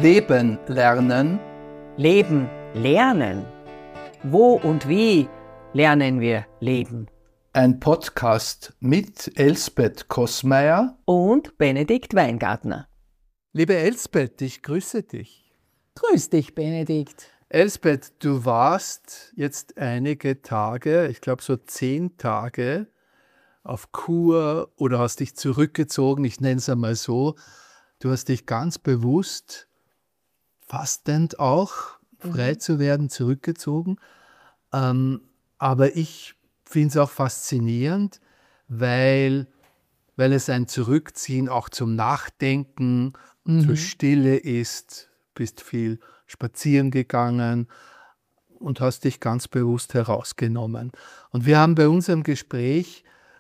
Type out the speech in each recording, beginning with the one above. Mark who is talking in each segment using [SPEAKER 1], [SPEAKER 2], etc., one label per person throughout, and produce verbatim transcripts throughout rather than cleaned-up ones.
[SPEAKER 1] Leben lernen.
[SPEAKER 2] Leben lernen? Wo und wie lernen wir leben?
[SPEAKER 1] Ein Podcast mit Elsbeth Kossmeier
[SPEAKER 2] Und Benedikt Weingartner.
[SPEAKER 1] Liebe Elsbeth, ich grüße dich.
[SPEAKER 2] Grüß dich, Benedikt.
[SPEAKER 1] Elsbeth, du warst jetzt einige Tage, ich glaube so zehn Tage, auf Kur oder hast dich zurückgezogen, ich nenne es einmal so. Du hast dich ganz bewusst, fastend auch, frei mhm. zu werden, zurückgezogen. Ähm, aber ich finde es auch faszinierend, weil, weil es ein Zurückziehen auch zum Nachdenken, mhm. zur Stille ist. Du bist viel spazieren gegangen und hast dich ganz bewusst herausgenommen. Und wir haben bei unserem Gespräch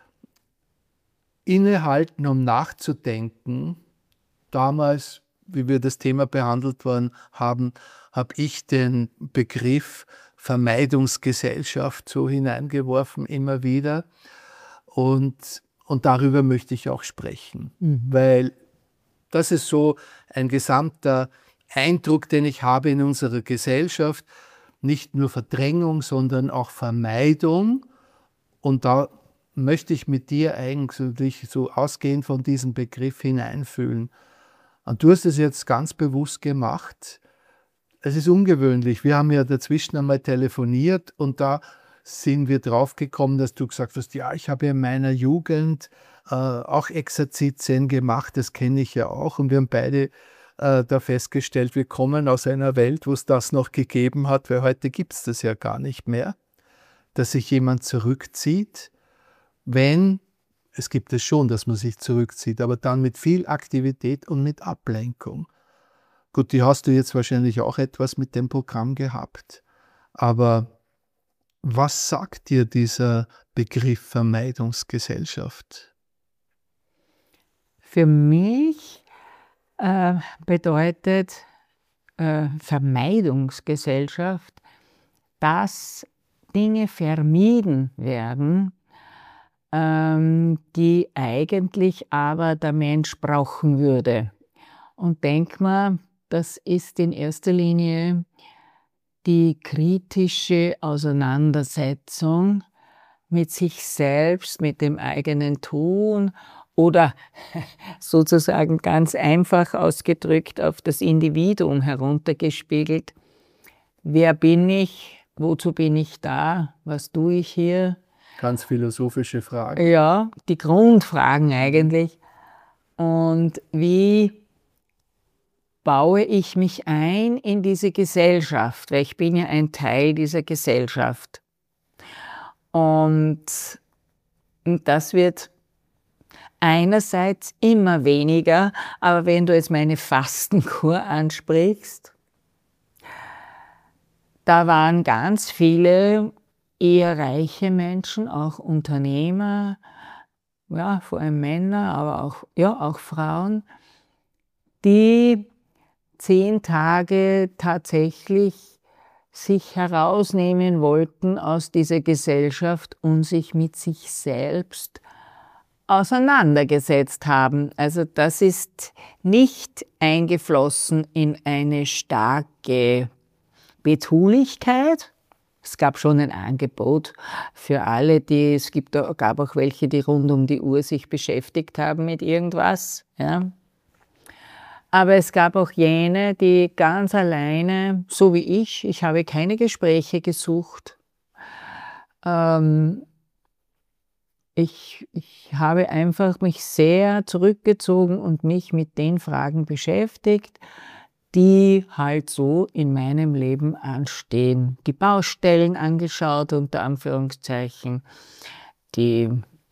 [SPEAKER 1] innehalten, um nachzudenken. Damals, wie wir das Thema behandelt worden haben, habe ich den Begriff Vermeidungsgesellschaft so hineingeworfen, immer wieder. Und, und darüber möchte ich auch sprechen, mhm. weil das ist so ein gesamter Eindruck, den ich habe in unserer Gesellschaft. Nicht nur Verdrängung, sondern auch Vermeidung. Und da möchte ich mit dir eigentlich so ausgehend von diesem Begriff hineinfühlen. Und du hast es jetzt ganz bewusst gemacht. Es ist ungewöhnlich. Wir haben ja dazwischen einmal telefoniert und da sind wir drauf gekommen, dass du gesagt hast, ja, ich habe ja in meiner Jugend äh, auch Exerzitien gemacht, das kenne ich ja auch. Und wir haben beide äh, da festgestellt, wir kommen aus einer Welt, wo es das noch gegeben hat, weil heute gibt es das ja gar nicht mehr, dass sich jemand zurückzieht, wenn, es gibt es schon, dass man sich zurückzieht, aber dann mit viel Aktivität und mit Ablenkung. Gut, die hast du jetzt wahrscheinlich auch etwas mit dem Programm gehabt. Aber was sagt dir dieser Begriff Vermeidungsgesellschaft?
[SPEAKER 2] Für mich äh, bedeutet äh, Vermeidungsgesellschaft, dass Dinge vermieden werden, ähm, die eigentlich aber der Mensch brauchen würde. Und denk mal, das ist in erster Linie die kritische Auseinandersetzung mit sich selbst, mit dem eigenen Tun oder sozusagen ganz einfach ausgedrückt auf das Individuum heruntergespiegelt. Wer bin ich? Wozu bin ich da? Was tue ich hier?
[SPEAKER 1] Ganz philosophische Fragen.
[SPEAKER 2] Ja, die Grundfragen eigentlich. Und wie baue ich mich ein in diese Gesellschaft, weil ich bin ja ein Teil dieser Gesellschaft. Und, und das wird einerseits immer weniger, aber wenn du jetzt meine Fastenkur ansprichst, da waren ganz viele eher reiche Menschen, auch Unternehmer, ja, vor allem Männer, aber auch, ja, auch Frauen, die zehn Tage tatsächlich sich herausnehmen wollten aus dieser Gesellschaft und sich mit sich selbst auseinandergesetzt haben. Also das ist nicht eingeflossen in eine starke Betulichkeit. Es gab schon ein Angebot für alle, die, es gibt, gab auch welche, die rund um die Uhr sich beschäftigt haben mit irgendwas, ja. Aber es gab auch jene, die ganz alleine, so wie ich, ich habe keine Gespräche gesucht. Ähm, ich, ich habe einfach mich sehr zurückgezogen und mich mit den Fragen beschäftigt, die halt so in meinem Leben anstehen. Die Baustellen angeschaut, unter Anführungszeichen, die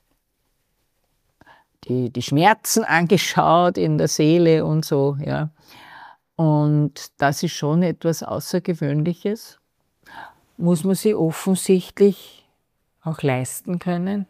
[SPEAKER 2] Die, die Schmerzen angeschaut in der Seele und so, ja. Und das ist schon etwas Außergewöhnliches. Muss man sich offensichtlich auch leisten können.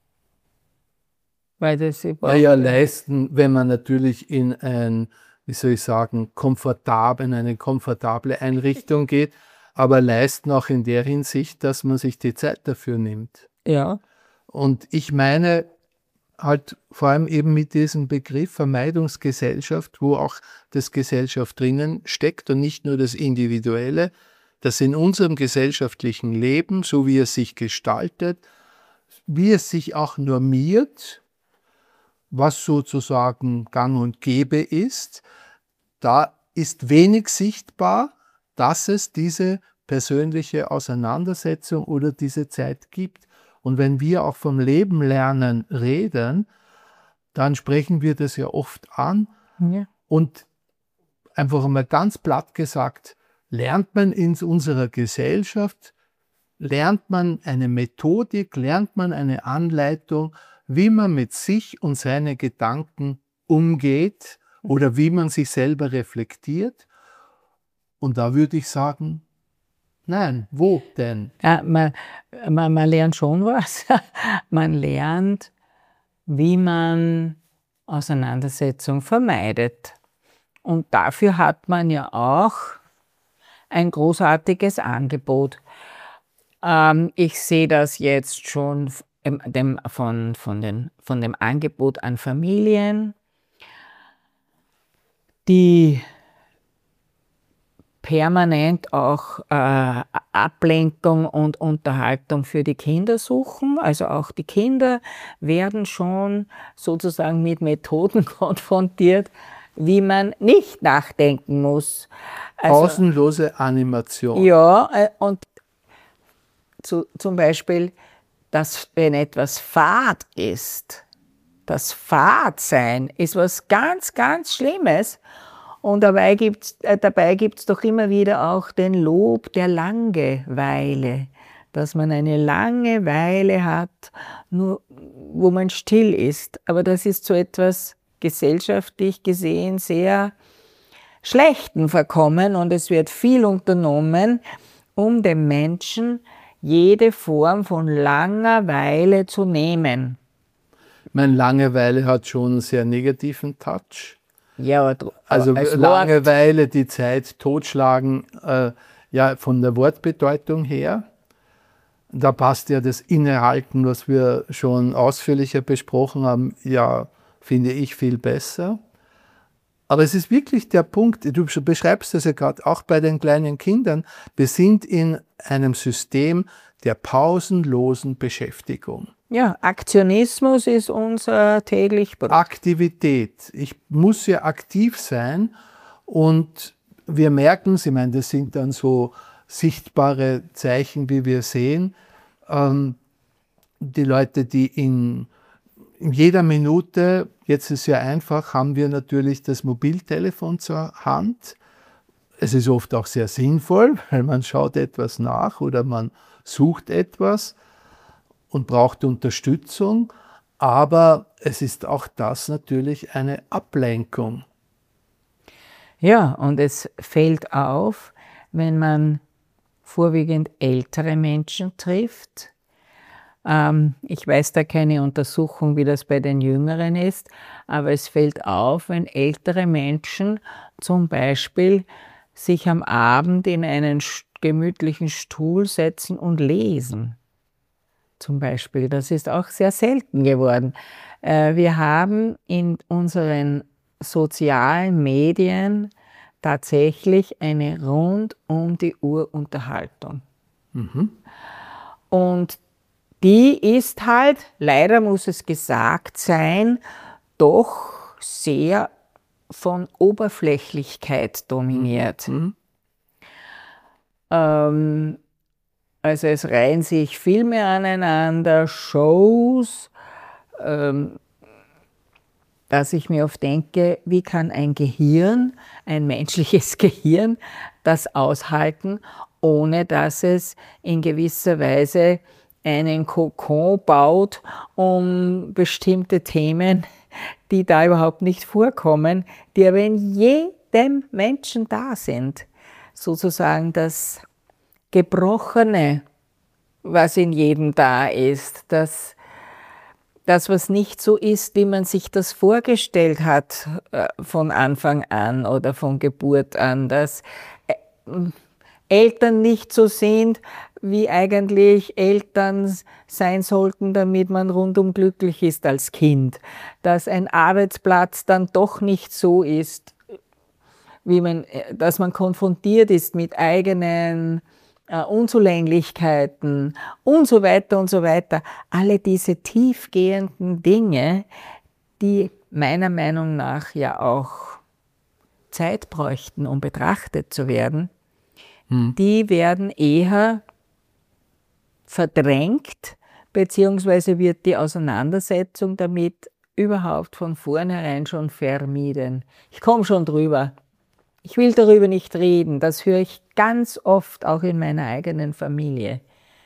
[SPEAKER 2] Weil das
[SPEAKER 1] naja, leisten, wenn man natürlich in ein, wie soll ich sagen, komfortabel, in eine komfortable Einrichtung geht, aber leisten auch in der Hinsicht, dass man sich die Zeit dafür nimmt.
[SPEAKER 2] Ja.
[SPEAKER 1] Und ich meine, halt vor allem eben mit diesem Begriff Vermeidungsgesellschaft, wo auch das Gesellschaft drinnen steckt und nicht nur das Individuelle, das in unserem gesellschaftlichen Leben, so wie es sich gestaltet, wie es sich auch normiert, was sozusagen gang und gäbe ist, da ist wenig sichtbar, dass es diese persönliche Auseinandersetzung oder diese Zeit gibt. Und wenn wir auch vom Leben lernen reden, dann sprechen wir das ja oft an. Ja. Und einfach einmal ganz platt gesagt, lernt man in unserer Gesellschaft, lernt man eine Methodik, lernt man eine Anleitung, wie man mit sich und seinen Gedanken umgeht oder wie man sich selber reflektiert. Und da würde ich sagen, nein, wo denn?
[SPEAKER 2] Ja, man, man, man lernt schon was. Man lernt, wie man Auseinandersetzung vermeidet. Und dafür hat man ja auch ein großartiges Angebot. Ähm, ich sehe das jetzt schon dem, von, von, den, von dem Angebot an Familien, die permanent auch äh, Ablenkung und Unterhaltung für die Kinder suchen. Also auch die Kinder werden schon sozusagen mit Methoden konfrontiert, wie man nicht nachdenken muss.
[SPEAKER 1] Also, pausenlose Animation.
[SPEAKER 2] Ja, äh, und zu, zum Beispiel, dass wenn etwas Fad ist, das Fadsein ist was ganz, ganz Schlimmes. Und dabei gibt's, äh, dabei gibt's doch immer wieder auch den Lob der Langeweile, dass man eine Langeweile hat, nur wo man still ist. Aber das ist so etwas gesellschaftlich gesehen sehr Schlechten verkommen und es wird viel unternommen, um dem Menschen jede Form von Langeweile zu nehmen.
[SPEAKER 1] Meine Langeweile hat schon einen sehr negativen Touch.
[SPEAKER 2] Ja,
[SPEAKER 1] also Langeweile, die Zeit totschlagen, äh, ja, von der Wortbedeutung her. Da passt ja das Innehalten, was wir schon ausführlicher besprochen haben, ja, finde ich viel besser. Aber es ist wirklich der Punkt, du beschreibst das ja gerade auch bei den kleinen Kindern, wir sind in einem System der pausenlosen Beschäftigung.
[SPEAKER 2] Ja, Aktionismus ist unser täglich Brot.
[SPEAKER 1] Aktivität. Ich muss ja aktiv sein und wir merken es, ich meine, das sind dann so sichtbare Zeichen, wie wir sehen, ähm, die Leute, die in, in jeder Minute, jetzt ist es ja einfach, haben wir natürlich das Mobiltelefon zur Hand. Es ist oft auch sehr sinnvoll, weil man schaut etwas nach oder man sucht etwas und braucht Unterstützung, aber es ist auch das natürlich eine Ablenkung.
[SPEAKER 2] Ja, und es fällt auf, wenn man vorwiegend ältere Menschen trifft. Ähm, ich weiß da keine Untersuchung, wie das bei den Jüngeren ist, aber es fällt auf, wenn ältere Menschen zum Beispiel sich am Abend in einen gemütlichen Stuhl setzen und lesen. Zum Beispiel, das ist auch sehr selten geworden. Wir haben in unseren sozialen Medien tatsächlich eine rund um die Uhr Unterhaltung. Mhm. Und die ist halt, leider muss es gesagt sein, doch sehr von Oberflächlichkeit dominiert. Mhm. Ähm, Also es reihen sich Filme aneinander, Shows, ähm, dass ich mir oft denke, wie kann ein Gehirn, ein menschliches Gehirn, das aushalten, ohne dass es in gewisser Weise einen Kokon baut, um bestimmte Themen, die da überhaupt nicht vorkommen, die aber in jedem Menschen da sind, sozusagen das Gebrochene, was in jedem da ist, das, das, was nicht so ist, wie man sich das vorgestellt hat von Anfang an oder von Geburt an, das Eltern nicht so sind, wie eigentlich Eltern sein sollten, damit man rundum glücklich ist als Kind. Dass ein Arbeitsplatz dann doch nicht so ist, wie man, dass man konfrontiert ist mit eigenen äh, Unzulänglichkeiten und so weiter und so weiter. Alle diese tiefgehenden Dinge, die meiner Meinung nach ja auch Zeit bräuchten, um betrachtet zu werden, hm. die werden eher verdrängt, beziehungsweise wird die Auseinandersetzung damit überhaupt von vornherein schon vermieden. Ich komme schon drüber. Ich will darüber nicht reden. Das höre ich ganz oft auch in meiner eigenen Familie.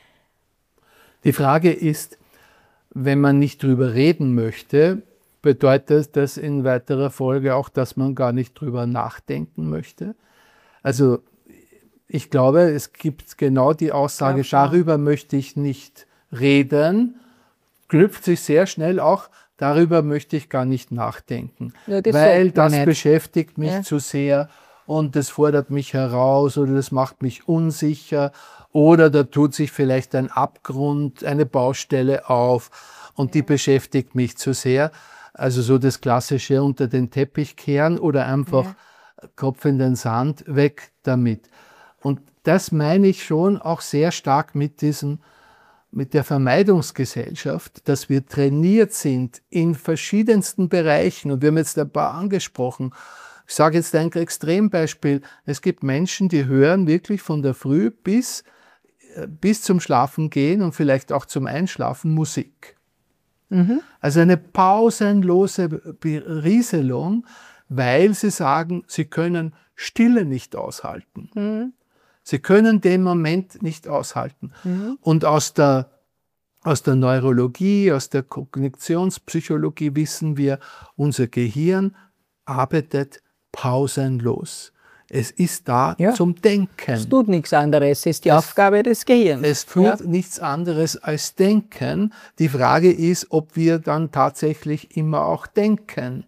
[SPEAKER 1] Die Frage ist, wenn man nicht drüber reden möchte, bedeutet das in weiterer Folge auch, dass man gar nicht drüber nachdenken möchte? Also ich glaube, es gibt genau die Aussage, ja, darüber möchte ich nicht reden, knüpft sich sehr schnell auch, darüber möchte ich gar nicht nachdenken, ja, das weil das nicht. beschäftigt mich ja. zu sehr und das fordert mich heraus oder das macht mich unsicher oder da tut sich vielleicht ein Abgrund, eine Baustelle auf und ja. die beschäftigt mich zu sehr. Also so das klassische unter den Teppich kehren oder einfach ja. Kopf in den Sand, weg damit. Und das meine ich schon auch sehr stark mit diesem, mit der Vermeidungsgesellschaft, dass wir trainiert sind in verschiedensten Bereichen. Und wir haben jetzt ein paar angesprochen. Ich sage jetzt ein Extrembeispiel. Es gibt Menschen, die hören wirklich von der Früh bis, bis zum Schlafen gehen und vielleicht auch zum Einschlafen Musik. Mhm. Also eine pausenlose Berieselung, weil sie sagen, sie können Stille nicht aushalten. Mhm. Sie können den Moment nicht aushalten. Mhm. Und aus der, aus der Neurologie, aus der Kognitionspsychologie wissen wir, unser Gehirn arbeitet pausenlos. Es ist da ja. zum Denken.
[SPEAKER 2] Es tut nichts anderes, es ist die es, Aufgabe des Gehirns.
[SPEAKER 1] Es tut ja. nichts anderes als Denken. Die Frage ist, ob wir dann tatsächlich immer auch denken.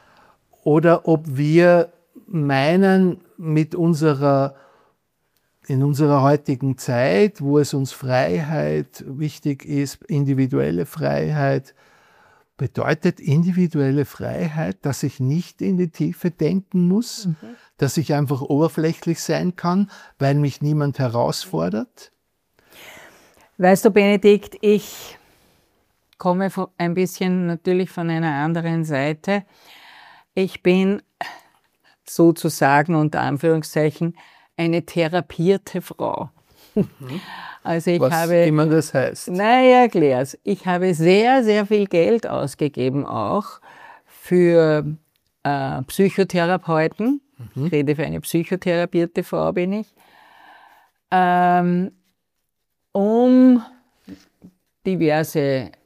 [SPEAKER 1] Oder ob wir meinen, mit unserer in unserer heutigen Zeit, wo es uns Freiheit wichtig ist, individuelle Freiheit, bedeutet individuelle Freiheit, dass ich nicht in die Tiefe denken muss, mhm. dass ich einfach oberflächlich sein kann, weil mich niemand herausfordert?
[SPEAKER 2] Weißt du, Benedikt, ich komme ein bisschen natürlich von einer anderen Seite. Ich bin sozusagen unter Anführungszeichen eine therapierte Frau. Mhm. Also ich
[SPEAKER 1] Was
[SPEAKER 2] habe,
[SPEAKER 1] immer das heißt.
[SPEAKER 2] Naja, erklär's. Ich habe sehr, sehr viel Geld ausgegeben auch für äh, Psychotherapeuten. Mhm. Ich rede für eine psychotherapierte Frau, bin ich. Ähm, um diverse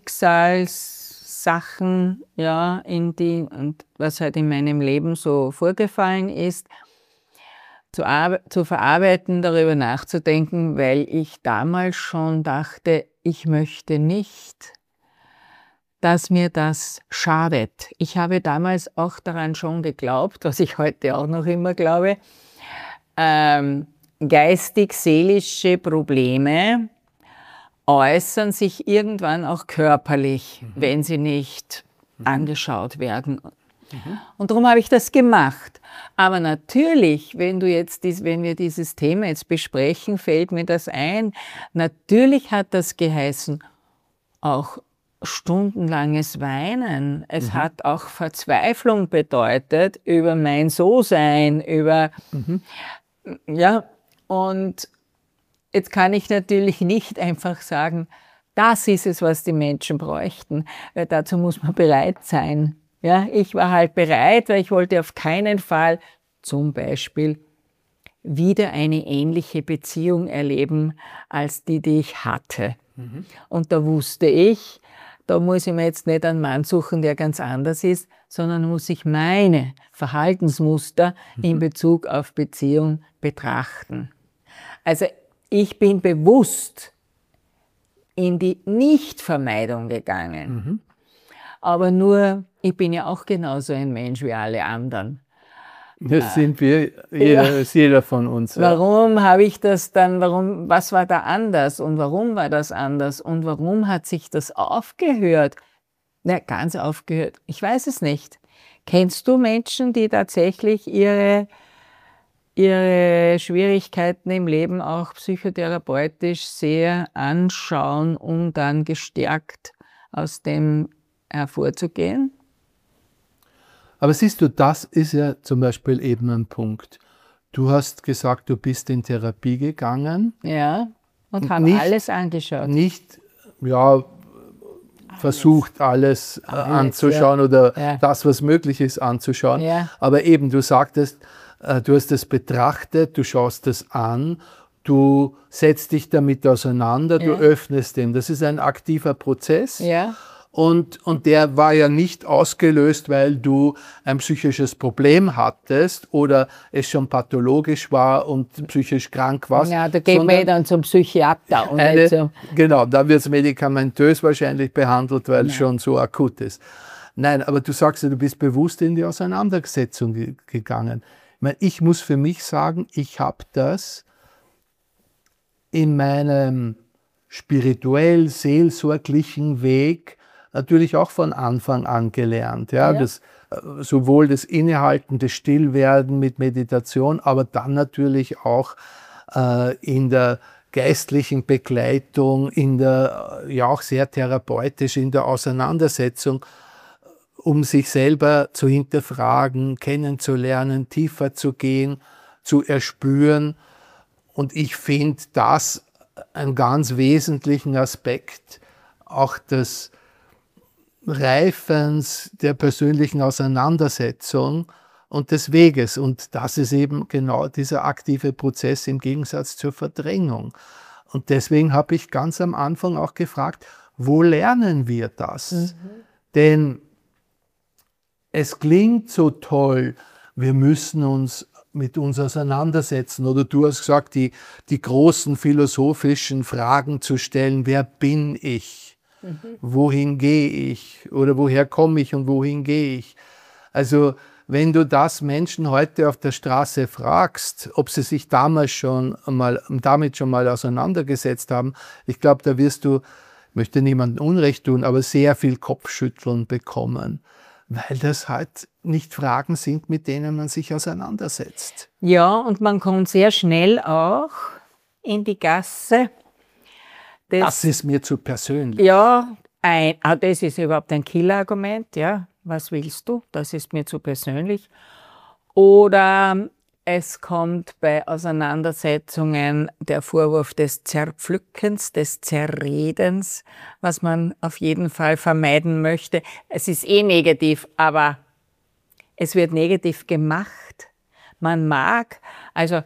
[SPEAKER 2] Schicksalssachen, ja, in die, und was halt in meinem Leben so vorgefallen ist, Zu, zu verarbeiten, darüber nachzudenken, weil ich damals schon dachte, ich möchte nicht, dass mir das schadet. Ich habe damals auch daran schon geglaubt, was ich heute auch noch immer glaube, ähm, geistig-seelische Probleme äußern sich irgendwann auch körperlich, mhm. wenn sie nicht mhm. angeschaut werden. Mhm. Und darum habe ich das gemacht. Aber natürlich, wenn du jetzt, dies, wenn wir dieses Thema jetzt besprechen, fällt mir das ein. Natürlich hat das geheißen, auch stundenlanges Weinen. Es mhm. hat auch Verzweiflung bedeutet über mein So-Sein, über, mhm. ja, und jetzt kann ich natürlich nicht einfach sagen, das ist es, was die Menschen bräuchten, weil dazu muss man bereit sein. Ja, ich war halt bereit, weil ich wollte auf keinen Fall zum Beispiel wieder eine ähnliche Beziehung erleben als die, die ich hatte. Mhm. Und da wusste ich, da muss ich mir jetzt nicht einen Mann suchen, der ganz anders ist, sondern muss ich meine Verhaltensmuster mhm. in Bezug auf Beziehung betrachten. Also ich bin bewusst in die Nichtvermeidung gegangen. Mhm. Aber nur, ich bin ja auch genauso ein Mensch wie alle anderen.
[SPEAKER 1] Das sind wir, jeder, ja. ist jeder von uns.
[SPEAKER 2] Ja. Warum habe ich das dann, warum, was war da anders und warum war das anders und warum hat sich das aufgehört? Na, ganz aufgehört. Ich weiß es nicht. Kennst du Menschen, die tatsächlich ihre, ihre Schwierigkeiten im Leben auch psychotherapeutisch sehr anschauen, um dann gestärkt aus dem hervorzugehen?
[SPEAKER 1] Aber siehst du, das ist ja zum Beispiel eben ein Punkt. Du hast gesagt, du bist in Therapie gegangen.
[SPEAKER 2] Ja, und habe alles angeschaut.
[SPEAKER 1] Nicht, ja, alles. versucht alles, alles anzuschauen ja. oder ja. das, was möglich ist, anzuschauen. Ja. Aber eben, du sagtest, du hast es betrachtet, du schaust es an, du setzt dich damit auseinander, du ja. öffnest dem. Das ist ein aktiver Prozess.
[SPEAKER 2] Ja.
[SPEAKER 1] Und, und der war ja nicht ausgelöst, weil du ein psychisches Problem hattest oder es schon pathologisch war und psychisch krank warst.
[SPEAKER 2] Ja, da geht man dann zum Psychiater. Und
[SPEAKER 1] eine,
[SPEAKER 2] so.
[SPEAKER 1] Genau, da wird es medikamentös wahrscheinlich behandelt, weil es schon so akut ist. Nein, aber du sagst ja, du bist bewusst in die Auseinandersetzung ge- gegangen. Ich meine, ich muss für mich sagen, ich habe das in meinem spirituell-seelsorglichen Weg natürlich auch von Anfang an gelernt. Ja? Ja. Das, sowohl das Innehalten, das Stillwerden mit Meditation, aber dann natürlich auch äh, in der geistlichen Begleitung, in der, ja auch sehr therapeutisch, in der Auseinandersetzung, um sich selber zu hinterfragen, kennenzulernen, tiefer zu gehen, zu erspüren. Und ich finde das einen ganz wesentlichen Aspekt auch des Reifens der persönlichen Auseinandersetzung und des Weges. Und das ist eben genau dieser aktive Prozess im Gegensatz zur Verdrängung. Und deswegen habe ich ganz am Anfang auch gefragt, wo lernen wir das? Mhm. Denn es klingt so toll, wir müssen uns mit uns auseinandersetzen. Oder du hast gesagt, die, die großen philosophischen Fragen zu stellen, wer bin ich? Mhm. Wohin gehe ich oder woher komme ich und wohin gehe ich? Also wenn du das Menschen heute auf der Straße fragst, ob sie sich damals schon mal, damit schon mal auseinandergesetzt haben, ich glaube, da wirst du, ich möchte niemandem Unrecht tun, aber sehr viel Kopfschütteln bekommen, weil das halt nicht Fragen sind, mit denen man sich auseinandersetzt.
[SPEAKER 2] Ja, und man kommt sehr schnell auch in die Gasse.
[SPEAKER 1] Das, das ist mir zu persönlich.
[SPEAKER 2] Ja, ein, ah, das ist überhaupt ein Killerargument. Ja, was willst du? Das ist mir zu persönlich. Oder es kommt bei Auseinandersetzungen der Vorwurf des Zerpflückens, des Zerredens, was man auf jeden Fall vermeiden möchte. Es ist eh negativ, aber es wird negativ gemacht. Man mag, also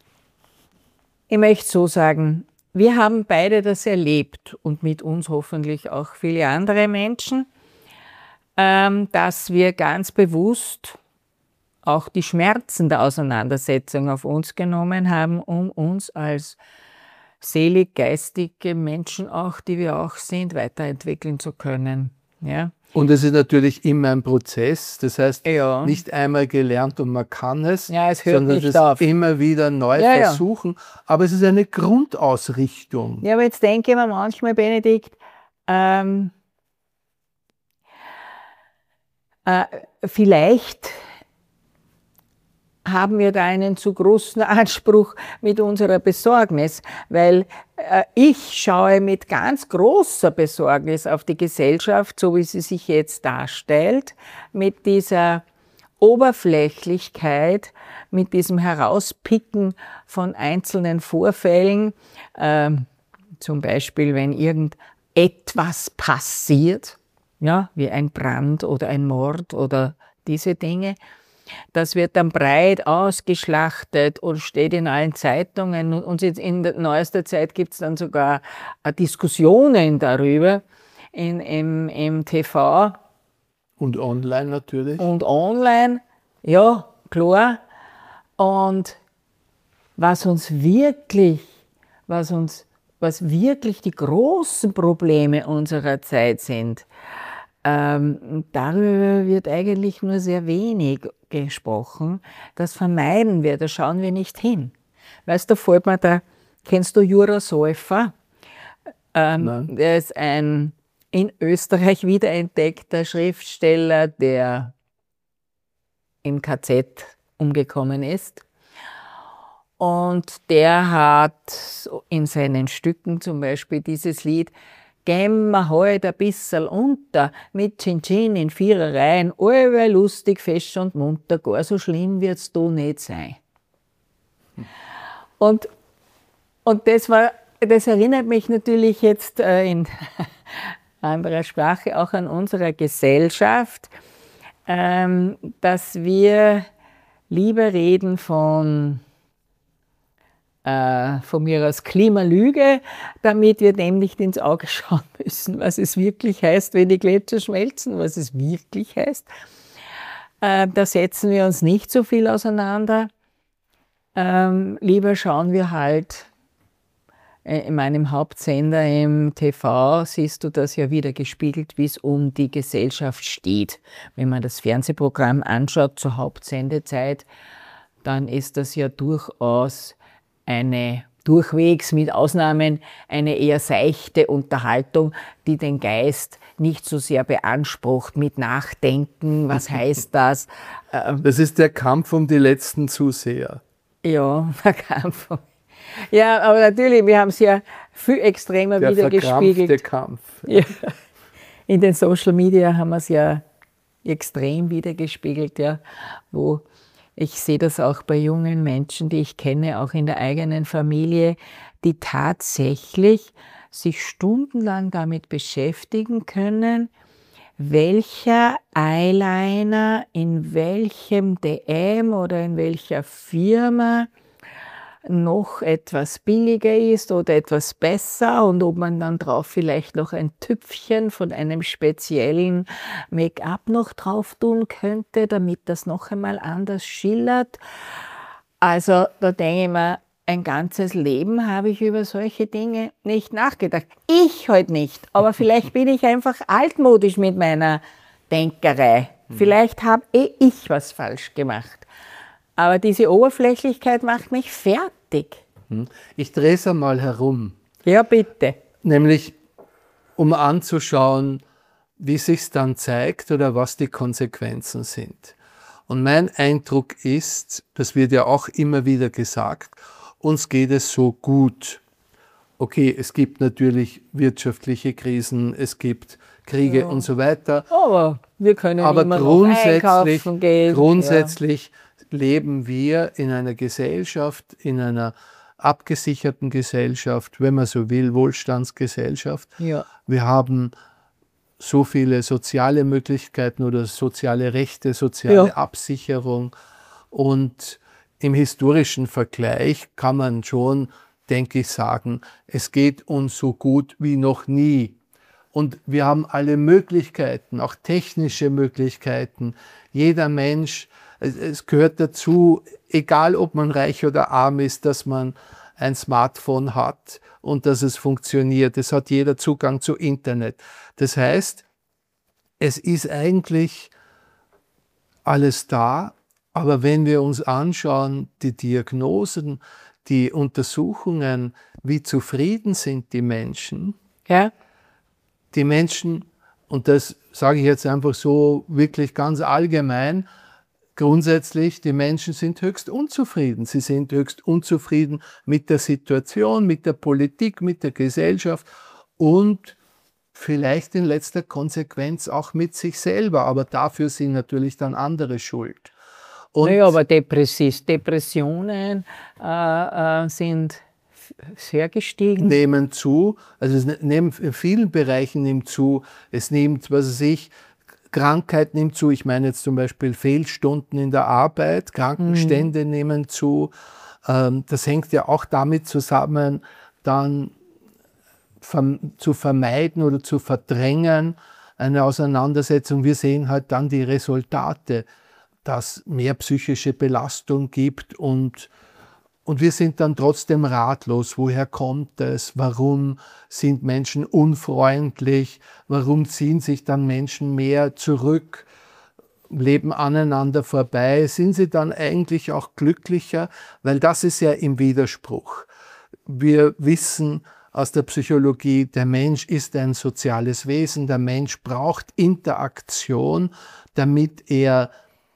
[SPEAKER 2] ich möchte so sagen, wir haben beide das erlebt und mit uns hoffentlich auch viele andere Menschen, dass wir ganz bewusst auch die Schmerzen der Auseinandersetzung auf uns genommen haben, um uns als selig, geistige Menschen auch, die wir auch sind, weiterentwickeln zu können. Ja.
[SPEAKER 1] Und es ist natürlich immer ein Prozess, das heißt,
[SPEAKER 2] ja.
[SPEAKER 1] nicht einmal gelernt und man kann es,
[SPEAKER 2] ja, es hört
[SPEAKER 1] sondern
[SPEAKER 2] nicht
[SPEAKER 1] es
[SPEAKER 2] auf.
[SPEAKER 1] immer wieder neu
[SPEAKER 2] ja,
[SPEAKER 1] versuchen. Ja. Aber es ist eine Grundausrichtung.
[SPEAKER 2] Ja, aber jetzt denke ich mir manchmal, Benedikt, ähm, äh, vielleicht haben wir da einen zu großen Anspruch mit unserer Besorgnis, weil äh, ich schaue mit ganz großer Besorgnis auf die Gesellschaft, so wie sie sich jetzt darstellt, mit dieser Oberflächlichkeit, mit diesem Herauspicken von einzelnen Vorfällen, äh, zum Beispiel wenn irgendetwas passiert, ja, wie ein Brand oder ein Mord oder diese Dinge. Das wird dann breit ausgeschlachtet und steht in allen Zeitungen. Und jetzt in neuester Zeit gibt es dann sogar Diskussionen darüber in, im, im T V.
[SPEAKER 1] Und online natürlich.
[SPEAKER 2] Und online, ja, klar. Und was uns wirklich, was uns, was wirklich die großen Probleme unserer Zeit sind, ähm, darüber wird eigentlich nur sehr wenig gesprochen. Das vermeiden wir, da schauen wir nicht hin. Weißt du, fällt mir da, kennst du Jura Säufer? Ähm, der ist ein in Österreich wiederentdeckter Schriftsteller, der im K Z umgekommen ist. Und der hat in seinen Stücken zum Beispiel dieses Lied Gehen wir heute ein bisschen unter, mit Chin-Chin in vierer Reihen, allweil lustig, fesch und munter, gar so schlimm wird's da nicht sein. Und, und das war, das erinnert mich natürlich jetzt äh, in anderer Sprache auch an unsere Gesellschaft, ähm, dass wir lieber reden von Äh, von mir aus Klimalüge, damit wir dem nicht ins Auge schauen müssen, was es wirklich heißt, wenn die Gletscher schmelzen, was es wirklich heißt. Äh, da setzen wir uns nicht so viel auseinander. Ähm, lieber schauen wir halt, äh, in meinem Hauptsender im T V siehst du das ja wieder gespiegelt, wie es um die Gesellschaft steht. Wenn man das Fernsehprogramm anschaut zur Hauptsendezeit, dann ist das ja durchaus eine durchwegs mit Ausnahmen eine eher seichte Unterhaltung, die den Geist nicht so sehr beansprucht mit Nachdenken, was heißt das?
[SPEAKER 1] Das ist der Kampf um die letzten Zuseher.
[SPEAKER 2] Ja, der Kampf. Ja, aber natürlich, wir haben es ja viel extremer
[SPEAKER 1] der
[SPEAKER 2] wieder gespiegelt.
[SPEAKER 1] Der Kampf.
[SPEAKER 2] Ja. Ja. In den Social Media haben wir es ja extrem wieder gespiegelt, ja, wo ich sehe das auch bei jungen Menschen, die ich kenne, auch in der eigenen Familie, die tatsächlich sich stundenlang damit beschäftigen können, welcher Eyeliner in welchem D M oder in welcher Firma noch etwas billiger ist oder etwas besser und ob man dann drauf vielleicht noch ein Tüpfchen von einem speziellen Make-up noch drauf tun könnte, damit das noch einmal anders schillert. Also da denke ich mir, ein ganzes Leben habe ich über solche Dinge nicht nachgedacht. Ich halt nicht, aber vielleicht bin ich einfach altmodisch mit meiner Denkerei. Vielleicht habe eh ich was falsch gemacht. Aber diese Oberflächlichkeit macht mich fertig.
[SPEAKER 1] Ich drehe es einmal herum.
[SPEAKER 2] Ja, bitte.
[SPEAKER 1] Nämlich, um anzuschauen, wie es sich dann zeigt oder was die Konsequenzen sind. Und mein Eindruck ist, das wird ja auch immer wieder gesagt, uns geht es so gut. Okay, es gibt natürlich wirtschaftliche Krisen, es gibt Kriege ja. und so weiter.
[SPEAKER 2] Aber wir können
[SPEAKER 1] Aber
[SPEAKER 2] immer
[SPEAKER 1] grundsätzlich,
[SPEAKER 2] noch einkaufen gehen.
[SPEAKER 1] Grundsätzlich ja. leben wir in einer Gesellschaft, in einer abgesicherten Gesellschaft, wenn man so will, Wohlstandsgesellschaft.
[SPEAKER 2] Ja.
[SPEAKER 1] Wir haben so viele soziale Möglichkeiten oder soziale Rechte, soziale ja. Absicherung. Und im historischen Vergleich kann man schon, denke ich, sagen, es geht uns so gut wie noch nie. Und wir haben alle Möglichkeiten, auch technische Möglichkeiten. Jeder Mensch, es gehört dazu, egal ob man reich oder arm ist, dass man ein Smartphone hat und dass es funktioniert. Es hat jeder Zugang zu Internet. Das heißt, es ist eigentlich alles da, aber wenn wir uns anschauen, die Diagnosen, die Untersuchungen, wie zufrieden sind die Menschen,
[SPEAKER 2] ja.
[SPEAKER 1] die Menschen, und das sage ich jetzt einfach so wirklich ganz allgemein, grundsätzlich, die Menschen sind höchst unzufrieden. Sie sind höchst unzufrieden mit der Situation, mit der Politik, mit der Gesellschaft und vielleicht in letzter Konsequenz auch mit sich selber. Aber dafür sind natürlich dann andere schuld. Und
[SPEAKER 2] naja, aber Depressis, Depressionen äh, äh, sind sehr gestiegen.
[SPEAKER 1] Nehmen zu, also es nehmen, in vielen Bereichen nimmt zu, es nimmt, was weiß ich, Krankheit nimmt zu, ich meine jetzt zum Beispiel Fehlstunden in der Arbeit, Krankenstände mhm. nehmen zu. Ähm, das hängt ja auch damit zusammen, dann verm- zu vermeiden oder zu verdrängen, eine Auseinandersetzung. Wir sehen halt dann die Resultate, dass mehr psychische Belastung gibt und Und wir sind dann trotzdem ratlos. Woher kommt es? Warum sind Menschen unfreundlich? Warum ziehen sich dann Menschen mehr zurück? leben aneinander vorbei, sind sie dann eigentlich auch glücklicher? Weil das ist ja im Widerspruch. Wir wissen aus der Psychologie, der Mensch ist ein soziales Wesen, der Mensch braucht Interaktion, damit er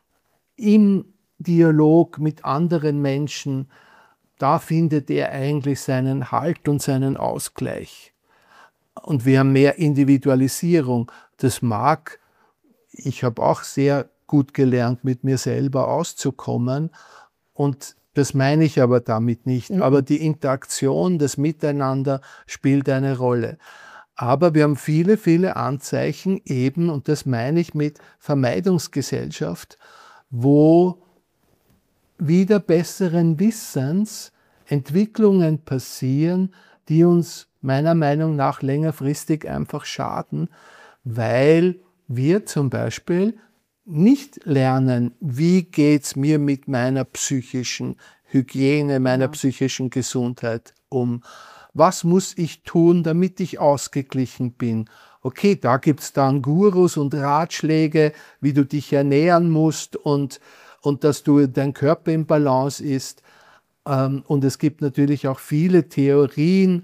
[SPEAKER 1] im Dialog mit anderen Menschen, da findet er eigentlich seinen Halt und seinen Ausgleich. Und wir haben mehr Individualisierung. Das mag, ich habe auch sehr gut gelernt, mit mir selber auszukommen. Und das meine ich aber damit nicht. Mhm. Aber die Interaktion, das Miteinander spielt eine Rolle. Aber wir haben viele, viele Anzeichen eben, und das meine ich mit Vermeidungsgesellschaft, wo wieder besseren Wissens Entwicklungen passieren, die uns meiner Meinung nach längerfristig einfach schaden, weil wir zum Beispiel nicht lernen, wie geht's mir mit meiner psychischen Hygiene, meiner ja. psychischen Gesundheit um. Was muss ich tun, damit ich ausgeglichen bin? Okay, da gibt's dann Gurus und Ratschläge, wie du dich ernähren musst und, und dass du, dein Körper im Balance ist. Und es gibt natürlich auch viele Theorien,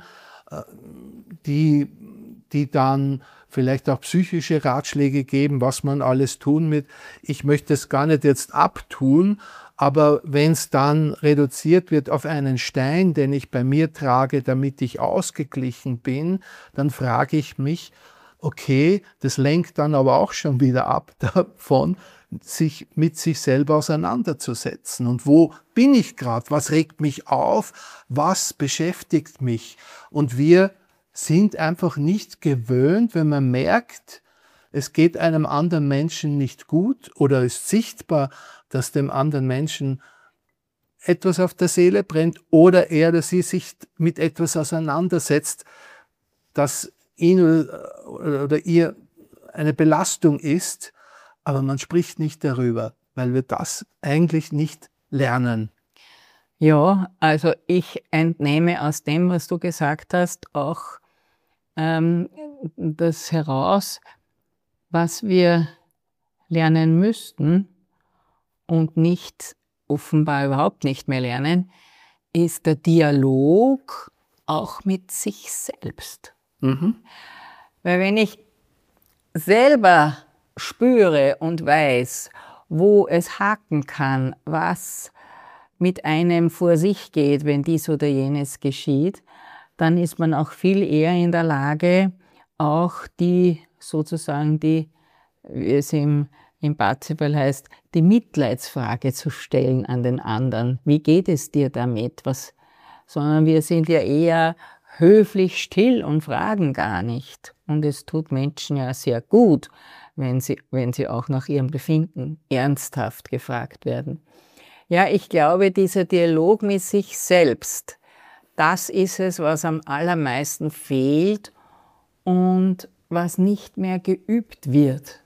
[SPEAKER 1] die, die dann vielleicht auch psychische Ratschläge geben, was man alles tun mit. Ich möchte es gar nicht jetzt abtun, aber wenn es dann reduziert wird auf einen Stein, den ich bei mir trage, damit ich ausgeglichen bin, dann frage ich mich, okay, das lenkt dann aber auch schon wieder ab davon, sich mit sich selber auseinanderzusetzen. Und wo bin ich gerade? Was regt mich auf? Was beschäftigt mich? Und wir sind einfach nicht gewöhnt, wenn man merkt, es geht einem anderen Menschen nicht gut oder ist sichtbar, dass dem anderen Menschen etwas auf der Seele brennt oder er oder sie sich mit etwas auseinandersetzt, das ihn oder, oder ihr eine Belastung ist, aber man spricht nicht darüber, weil wir das eigentlich nicht lernen.
[SPEAKER 2] Ja, also ich entnehme aus dem, was du gesagt hast, auch ähm, das heraus, was wir lernen müssten und nicht, offenbar überhaupt nicht mehr lernen, ist der Dialog auch mit sich selbst. Mhm. Weil wenn ich selber spüre und weiß, wo es haken kann, was mit einem vor sich geht, wenn dies oder jenes geschieht, dann ist man auch viel eher in der Lage, auch die sozusagen die, wie es im, im Parzival heißt, die Mitleidsfrage zu stellen an den anderen. Wie geht es dir damit? Was, sondern wir sind ja eher höflich still und fragen gar nicht. Und es tut Menschen ja sehr gut, wenn sie, wenn sie auch nach ihrem Befinden ernsthaft gefragt werden. Ja, ich glaube, dieser Dialog mit sich selbst, das ist es, was am allermeisten fehlt und was nicht mehr geübt wird.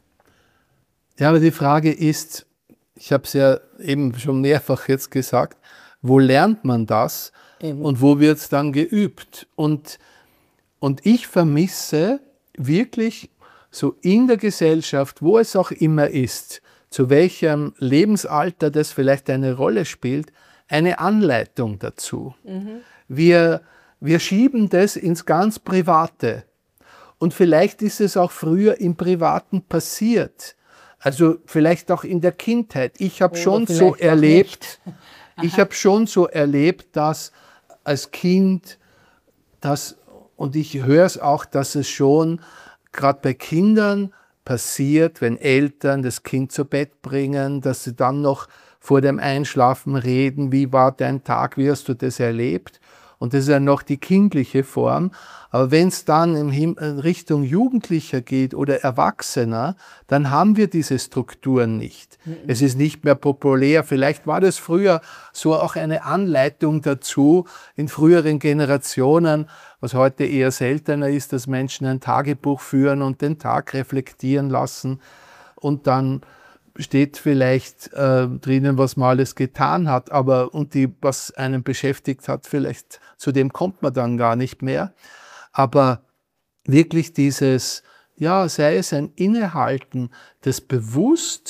[SPEAKER 1] Ja, aber die Frage ist, ich habe es ja eben schon mehrfach jetzt gesagt, wo lernt man das eben. Und wo wird es dann geübt? Und, und ich vermisse wirklich so in der Gesellschaft, wo es auch immer ist, zu welchem Lebensalter das vielleicht eine Rolle spielt, eine Anleitung dazu. Mhm. Wir, wir schieben das ins ganz Private. Und vielleicht ist es auch früher im Privaten passiert. Also vielleicht auch in der Kindheit. Ich habe schon so erlebt, ich habe schon so erlebt, dass als Kind, dass, und ich höre es auch, dass es schon gerade bei Kindern passiert, wenn Eltern das Kind zu Bett bringen, dass sie dann noch vor dem Einschlafen reden, wie war dein Tag, wie hast du das erlebt? Und das ist ja noch die kindliche Form. Aber wenn es dann in Richtung Jugendlicher geht oder Erwachsener, dann haben wir diese Strukturen nicht. Mhm. Es ist nicht mehr populär. Vielleicht war das früher so auch eine Anleitung dazu, in früheren Generationen, was heute eher seltener ist, dass Menschen ein Tagebuch führen und den Tag reflektieren lassen und dann steht vielleicht äh, drinnen, was man alles getan hat, aber und die, was einen beschäftigt hat, vielleicht zu dem kommt man dann gar nicht mehr. Aber wirklich dieses, ja, sei es ein Innehalten, das bewusst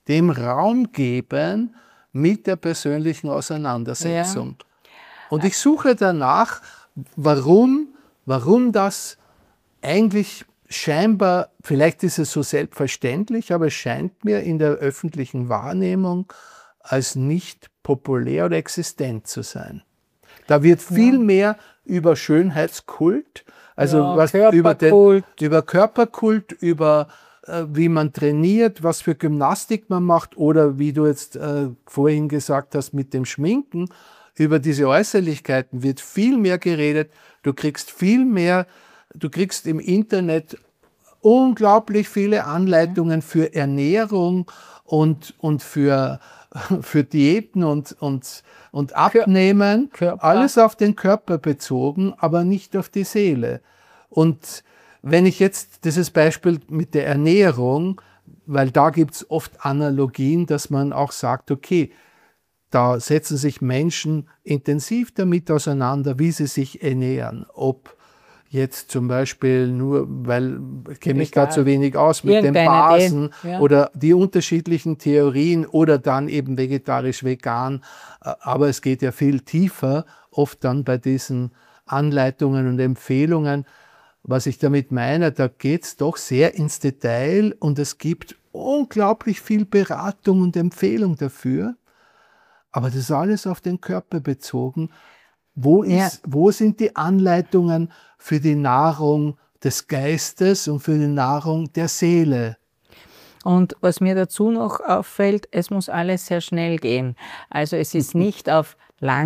[SPEAKER 1] dem Raum geben mit der persönlichen Auseinandersetzung. Ja. Und ich suche danach, warum, warum das eigentlich scheinbar, vielleicht ist es so selbstverständlich, aber es scheint mir in der öffentlichen Wahrnehmung als nicht populär oder existent zu sein. Da wird viel ja. mehr über Schönheitskult, also
[SPEAKER 2] ja,
[SPEAKER 1] was über, den, über Körperkult, über äh, wie man trainiert, was für Gymnastik man macht oder wie du jetzt äh, vorhin gesagt hast mit dem Schminken, über diese Äußerlichkeiten wird viel mehr geredet. Du kriegst viel mehr, du kriegst im Internet unglaublich viele Anleitungen für Ernährung und, und für, für Diäten und, und, und Abnehmen. Körper. Alles auf den Körper bezogen, aber nicht auf die Seele. Und wenn ich jetzt dieses Beispiel mit der Ernährung, weil da gibt es oft Analogien, dass man auch sagt, okay, da setzen sich Menschen intensiv damit auseinander, wie sie sich ernähren. Ob jetzt zum Beispiel nur, weil ich kenne mich da zu wenig aus mit den Basen ja. oder die unterschiedlichen Theorien oder dann eben vegetarisch-vegan. Aber es geht ja viel tiefer, oft dann bei diesen Anleitungen und Empfehlungen. Was ich damit meine, da geht es doch sehr ins Detail und es gibt unglaublich viel Beratung und Empfehlung dafür. Aber das ist alles auf den Körper bezogen. Wo, ist, ja. wo sind die Anleitungen für die Nahrung des Geistes und für die Nahrung der Seele?
[SPEAKER 2] Und was mir dazu noch auffällt, es muss alles sehr schnell gehen. Also es ist nicht auf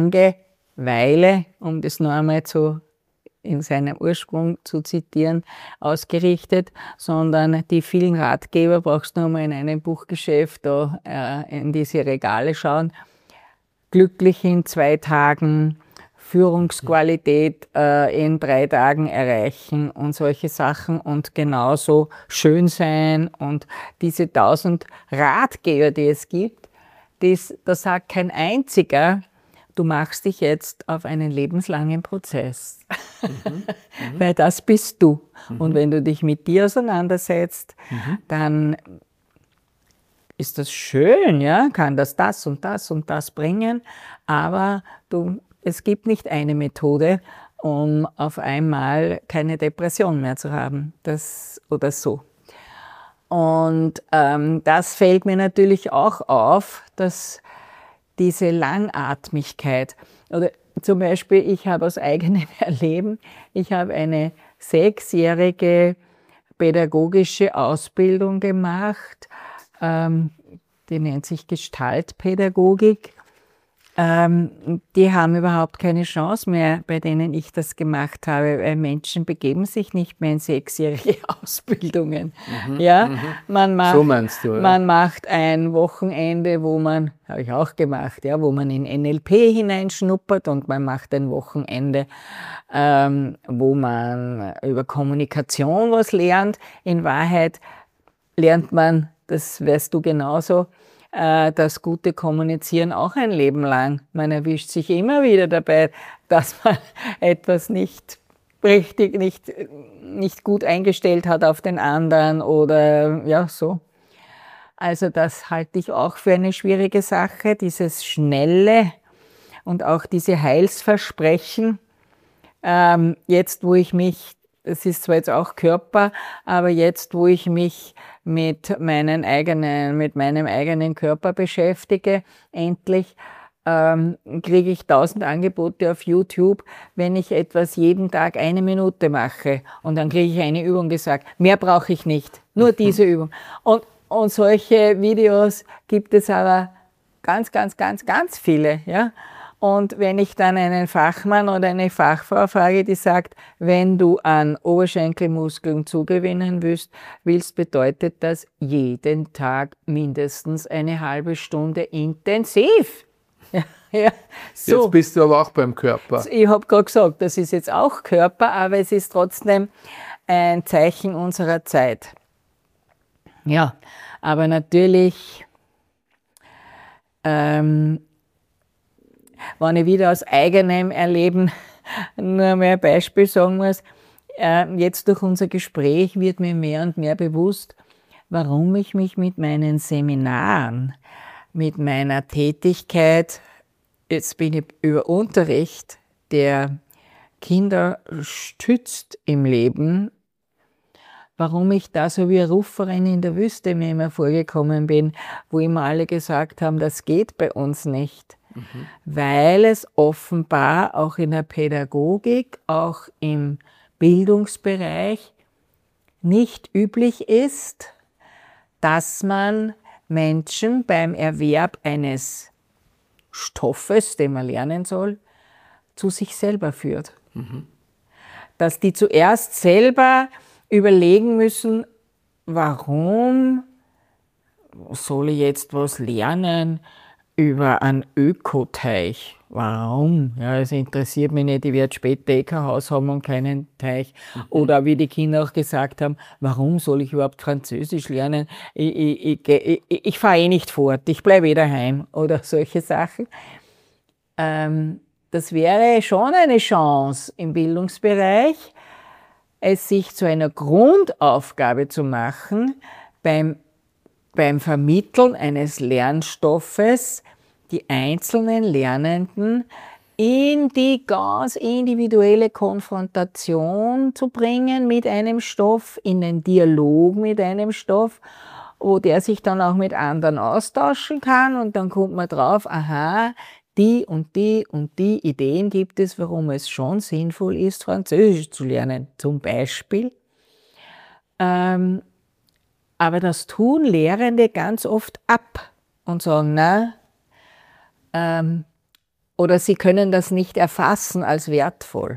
[SPEAKER 2] Langeweile, um das noch einmal zu, in seinem Ursprung zu zitieren, ausgerichtet, sondern die vielen Ratgeber, brauchst du noch mal in einem Buchgeschäft da, äh, in diese Regale schauen, glücklich in zwei Tagen, Führungsqualität äh, in drei Tagen erreichen und solche Sachen und genauso schön sein und diese tausend Ratgeber, die es gibt, das, da sagt kein einziger, du machst dich jetzt auf einen lebenslangen Prozess, mhm, mhm. weil das bist du. Mhm. Und wenn du dich mit dir auseinandersetzt, mhm. dann ist das schön, ja, kann das das und das und das bringen, aber du es gibt nicht eine Methode, um auf einmal keine Depression mehr zu haben, das oder so. Und ähm, das fällt mir natürlich auch auf, dass diese Langatmigkeit, oder zum Beispiel, ich habe aus eigenem Erleben, ich habe eine sechsjährige pädagogische Ausbildung gemacht, ähm, die nennt sich Gestaltpädagogik. Ähm, die haben überhaupt keine Chance mehr, bei denen ich das gemacht habe, weil Menschen begeben sich nicht mehr in sechsjährige Ausbildungen. Mhm, ja, mhm. Man macht, so meinst du, ja. Man macht ein Wochenende, wo man, habe ich auch gemacht, ja, wo man in N L P hineinschnuppert und man macht ein Wochenende, ähm, wo man über Kommunikation was lernt. In Wahrheit lernt man, das weißt du genauso, das gute Kommunizieren auch ein Leben lang. Man erwischt sich immer wieder dabei, dass man etwas nicht richtig, nicht, nicht gut eingestellt hat auf den anderen oder ja, so. Also das halte ich auch für eine schwierige Sache, dieses Schnelle und auch diese Heilsversprechen. Ähm, jetzt, wo ich mich, das ist zwar jetzt auch Körper, aber jetzt, wo ich mich mit meinen eigenen, mit meinem eigenen Körper beschäftige, endlich ähm, kriege ich tausend Angebote auf YouTube, wenn ich etwas jeden Tag eine Minute mache und dann kriege ich eine Übung gesagt, mehr brauche ich nicht, nur diese Übung. Und, und solche Videos gibt es aber ganz, ganz, ganz, ganz viele, ja. Und wenn ich dann einen Fachmann oder eine Fachfrau frage, die sagt, wenn du an Oberschenkelmuskeln zugewinnen willst, willst, bedeutet das jeden Tag mindestens eine halbe Stunde intensiv. Ja, ja, so.
[SPEAKER 1] Jetzt bist du aber auch beim Körper.
[SPEAKER 2] Ich habe gerade gesagt, das ist jetzt auch Körper, aber es ist trotzdem ein Zeichen unserer Zeit. Ja, aber natürlich ähm, wenn ich wieder aus eigenem Erleben nur mehr ein Beispiel sagen muss, äh, jetzt durch unser Gespräch wird mir mehr und mehr bewusst, warum ich mich mit meinen Seminaren, mit meiner Tätigkeit, jetzt bin ich über Unterricht, der Kinder stützt im Leben, warum ich da so wie eine Ruferin in der Wüste mir immer vorgekommen bin, wo immer alle gesagt haben, das geht bei uns nicht. Mhm. Weil es offenbar auch in der Pädagogik, auch im Bildungsbereich nicht üblich ist, dass man Menschen beim Erwerb eines Stoffes, den man lernen soll, zu sich selber führt. Mhm. Dass die zuerst selber überlegen müssen, warum soll ich jetzt was lernen über einen Ökoteich? Warum? Ja, es interessiert mich nicht, ich werde später eh kein Haus haben und keinen Teich. Mhm. Oder wie die Kinder auch gesagt haben, warum soll ich überhaupt Französisch lernen? Ich, ich, ich, ich, ich fahre eh nicht fort, ich bleibe eh daheim. Oder solche Sachen. Ähm, das wäre schon eine Chance im Bildungsbereich, es sich zu einer Grundaufgabe zu machen, beim, beim Vermitteln eines Lernstoffes die einzelnen Lernenden in die ganz individuelle Konfrontation zu bringen mit einem Stoff, in den Dialog mit einem Stoff, wo der sich dann auch mit anderen austauschen kann und dann kommt man drauf, aha, die und die und die Ideen gibt es, warum es schon sinnvoll ist, Französisch zu lernen, zum Beispiel. Ähm, aber das tun Lehrende ganz oft ab und sagen, na, ähm, oder sie können das nicht erfassen als wertvoll.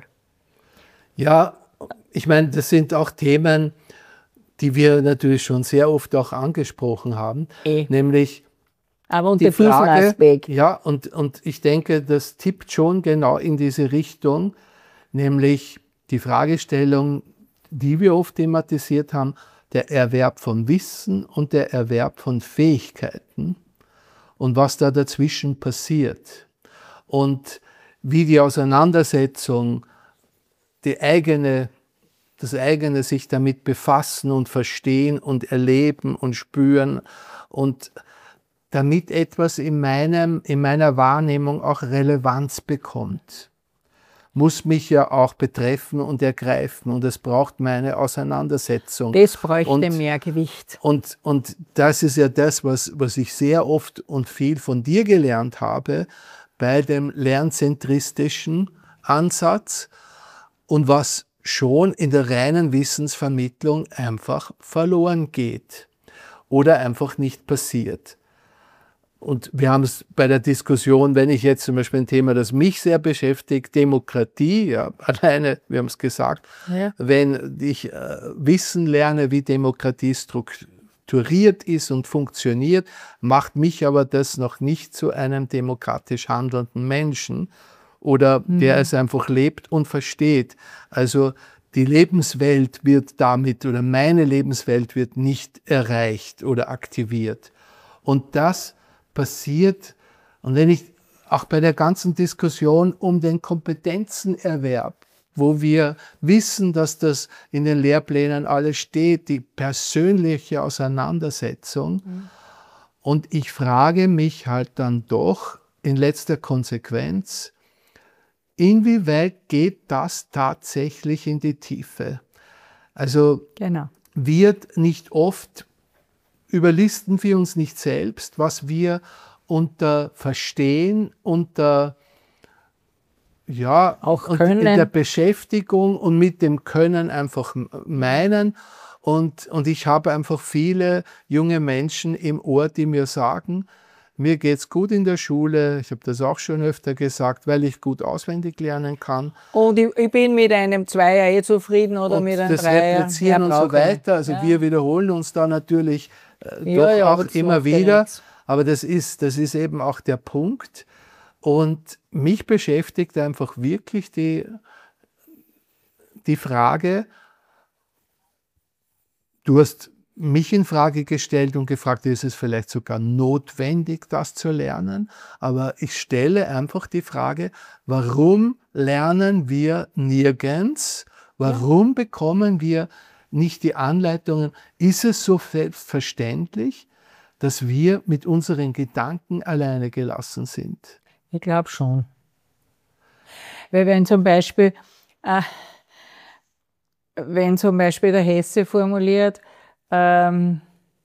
[SPEAKER 1] Ja, ich meine, das sind auch Themen, die wir natürlich schon sehr oft auch angesprochen haben,
[SPEAKER 2] eh.
[SPEAKER 1] nämlich
[SPEAKER 2] aber unter diesem Aspekt.
[SPEAKER 1] Ja, und, und ich denke, das tippt schon genau in diese Richtung, nämlich die Fragestellung, die wir oft thematisiert haben, der Erwerb von Wissen und der Erwerb von Fähigkeiten und was da dazwischen passiert. Und wie die Auseinandersetzung, die eigene, das eigene sich damit befassen und verstehen und erleben und spüren und damit etwas in, meinem, in meiner Wahrnehmung auch Relevanz bekommt, muss mich ja auch betreffen und ergreifen und es braucht meine Auseinandersetzung.
[SPEAKER 2] Das bräuchte
[SPEAKER 1] und,
[SPEAKER 2] mehr Gewicht.
[SPEAKER 1] Und, und das ist ja das, was, was ich sehr oft und viel von dir gelernt habe bei dem lernzentristischen Ansatz und was schon in der reinen Wissensvermittlung einfach verloren geht oder einfach nicht passiert. Und wir haben es bei der Diskussion, wenn ich jetzt zum Beispiel ein Thema, das mich sehr beschäftigt, Demokratie, ja, alleine, wir haben es gesagt, ja. Wenn ich äh, Wissen lerne, wie Demokratie strukturiert ist und funktioniert, macht mich aber das noch nicht zu einem demokratisch handelnden Menschen oder mhm. der es einfach lebt und versteht. Also die Lebenswelt wird damit oder meine Lebenswelt wird nicht erreicht oder aktiviert. Und das passiert, und wenn ich auch bei der ganzen Diskussion um den Kompetenzenerwerb, wo wir wissen, dass das in den Lehrplänen alles steht, die persönliche Auseinandersetzung, mhm. und ich frage mich halt dann doch in letzter Konsequenz, inwieweit geht das tatsächlich in die Tiefe? Also genau. Wird nicht oft überlisten wir uns nicht selbst, was wir unter Verstehen, unter ja,
[SPEAKER 2] auch
[SPEAKER 1] können. In der Beschäftigung und mit dem Können einfach meinen. Und, und ich habe einfach viele junge Menschen im Ohr, die mir sagen, mir geht's gut in der Schule, ich habe das auch schon öfter gesagt, weil ich gut auswendig lernen kann.
[SPEAKER 2] Und ich, ich bin mit einem Zweier eh zufrieden oder und mit einem
[SPEAKER 1] das
[SPEAKER 2] Dreier.
[SPEAKER 1] Das Replizieren und so weiter, also ja. wir wiederholen uns da natürlich äh,
[SPEAKER 2] ja,
[SPEAKER 1] doch
[SPEAKER 2] ja,
[SPEAKER 1] auch immer wieder, aber das ist, das ist eben auch der Punkt. Und mich beschäftigt einfach wirklich die, die Frage, du hast mich in Frage gestellt und gefragt, ist es vielleicht sogar notwendig, das zu lernen? Aber ich stelle einfach die Frage, warum lernen wir nirgends? Warum ja. bekommen wir nicht die Anleitungen, ist es so selbstverständlich, dass wir mit unseren Gedanken alleine gelassen sind?
[SPEAKER 2] Ich glaube schon. Weil wenn zum Beispiel, äh, wenn zum Beispiel der Hesse formuliert, ähm,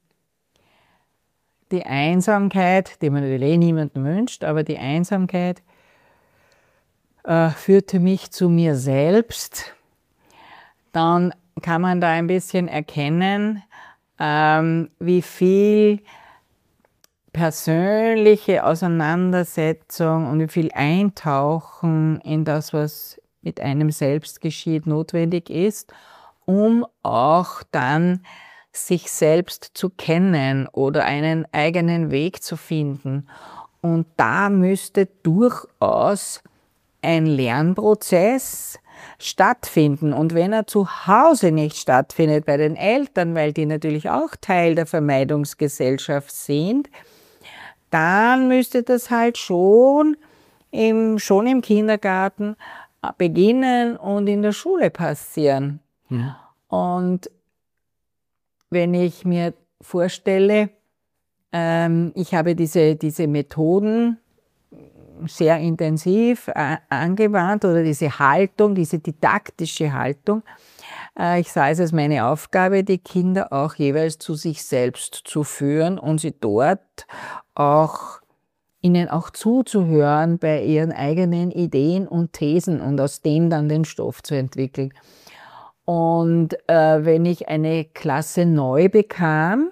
[SPEAKER 2] die Einsamkeit, die man natürlich eh niemandem wünscht, aber die Einsamkeit äh, führte mich zu mir selbst, dann kann man da ein bisschen erkennen, ähm, wie viel persönliche Auseinandersetzung und wie viel Eintauchen in das, was mit einem selbst geschieht, notwendig ist, um auch dann sich selbst zu kennen oder einen eigenen Weg zu finden. Und da müsste durchaus ein Lernprozess stattfinden. Und wenn er zu Hause nicht stattfindet bei den Eltern, weil die natürlich auch Teil der Vermeidungsgesellschaft sind, dann müsste das halt schon im, schon im Kindergarten beginnen und in der Schule passieren. Mhm. Und wenn ich mir vorstelle, ähm, ich habe diese, diese Methoden sehr intensiv äh, angewandt oder diese Haltung, diese didaktische Haltung. Äh, ich sah es als meine Aufgabe, die Kinder auch jeweils zu sich selbst zu führen und sie dort auch, ihnen auch zuzuhören bei ihren eigenen Ideen und Thesen und aus dem dann den Stoff zu entwickeln. Und äh, wenn ich eine Klasse neu bekam,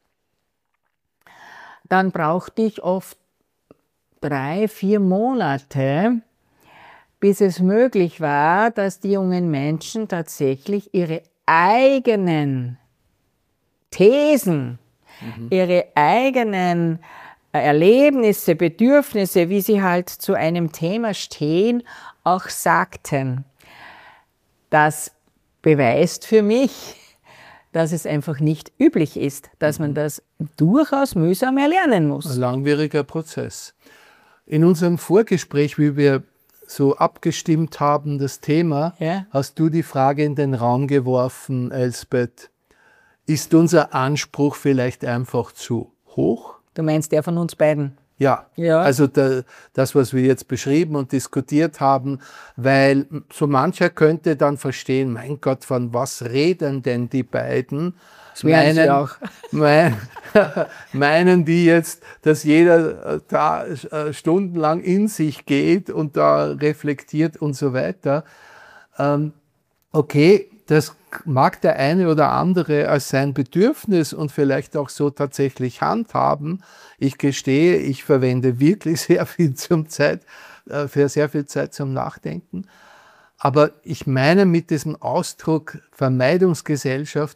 [SPEAKER 2] dann brauchte ich oft drei, vier Monate, bis es möglich war, dass die jungen Menschen tatsächlich ihre eigenen Thesen, mhm. ihre eigenen Erlebnisse, Bedürfnisse, wie sie halt zu einem Thema stehen, auch sagten. Das beweist für mich, dass es einfach nicht üblich ist, dass man das durchaus mühsam erlernen muss.
[SPEAKER 1] Ein langwieriger Prozess. In unserem Vorgespräch, wie wir so abgestimmt haben, das Thema, ja. hast du die Frage in den Raum geworfen, Elsbeth, ist unser Anspruch vielleicht einfach zu hoch?
[SPEAKER 2] Du meinst der von uns beiden?
[SPEAKER 1] Ja, ja. Also der, das, was wir jetzt beschrieben und diskutiert haben, weil so mancher könnte dann verstehen, mein Gott, von was reden denn die beiden?
[SPEAKER 2] Das meinen sie auch.
[SPEAKER 1] Mein, meinen die jetzt, dass jeder da stundenlang in sich geht und da reflektiert und so weiter. Ähm, okay, das mag der eine oder andere als sein Bedürfnis und vielleicht auch so tatsächlich handhaben. Ich gestehe, ich verwende wirklich sehr viel zum Zeit, äh, für sehr viel Zeit zum Nachdenken. Aber ich meine mit diesem Ausdruck Vermeidungsgesellschaft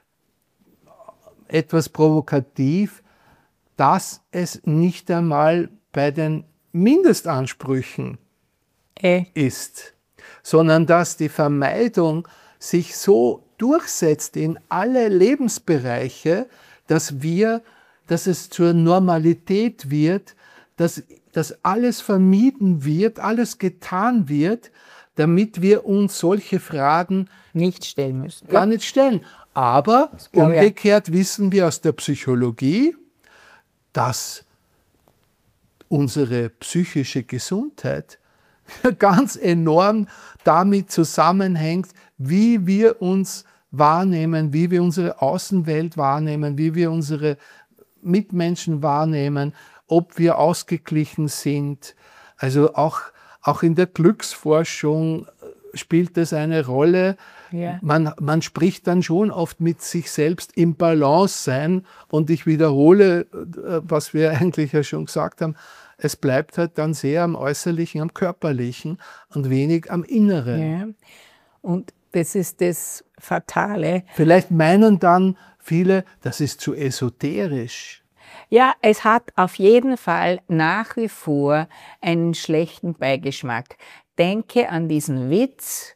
[SPEAKER 1] etwas provokativ, dass es nicht einmal bei den Mindestansprüchen äh. ist, sondern dass die Vermeidung sich so durchsetzt in alle Lebensbereiche, dass wir, dass es zur Normalität wird, dass, dass alles vermieden wird, alles getan wird, damit wir uns solche Fragen
[SPEAKER 2] nicht stellen müssen.
[SPEAKER 1] Gar nicht stellen. Aber umgekehrt wissen wir aus der Psychologie, dass unsere psychische Gesundheit ganz enorm damit zusammenhängt, wie wir uns wahrnehmen, wie wir unsere Außenwelt wahrnehmen, wie wir unsere Mitmenschen wahrnehmen, ob wir ausgeglichen sind. Also auch, auch in der Glücksforschung spielt das eine Rolle. Ja. Man, man spricht dann schon oft mit sich selbst im Balance sein. Und ich wiederhole, was wir eigentlich ja schon gesagt haben, es bleibt halt dann sehr am Äußerlichen, am Körperlichen und wenig am Inneren.
[SPEAKER 2] Ja. Und das ist das Fatale.
[SPEAKER 1] Vielleicht meinen dann viele, das ist zu esoterisch.
[SPEAKER 2] Ja, es hat auf jeden Fall nach wie vor einen schlechten Beigeschmack. Denke an diesen Witz,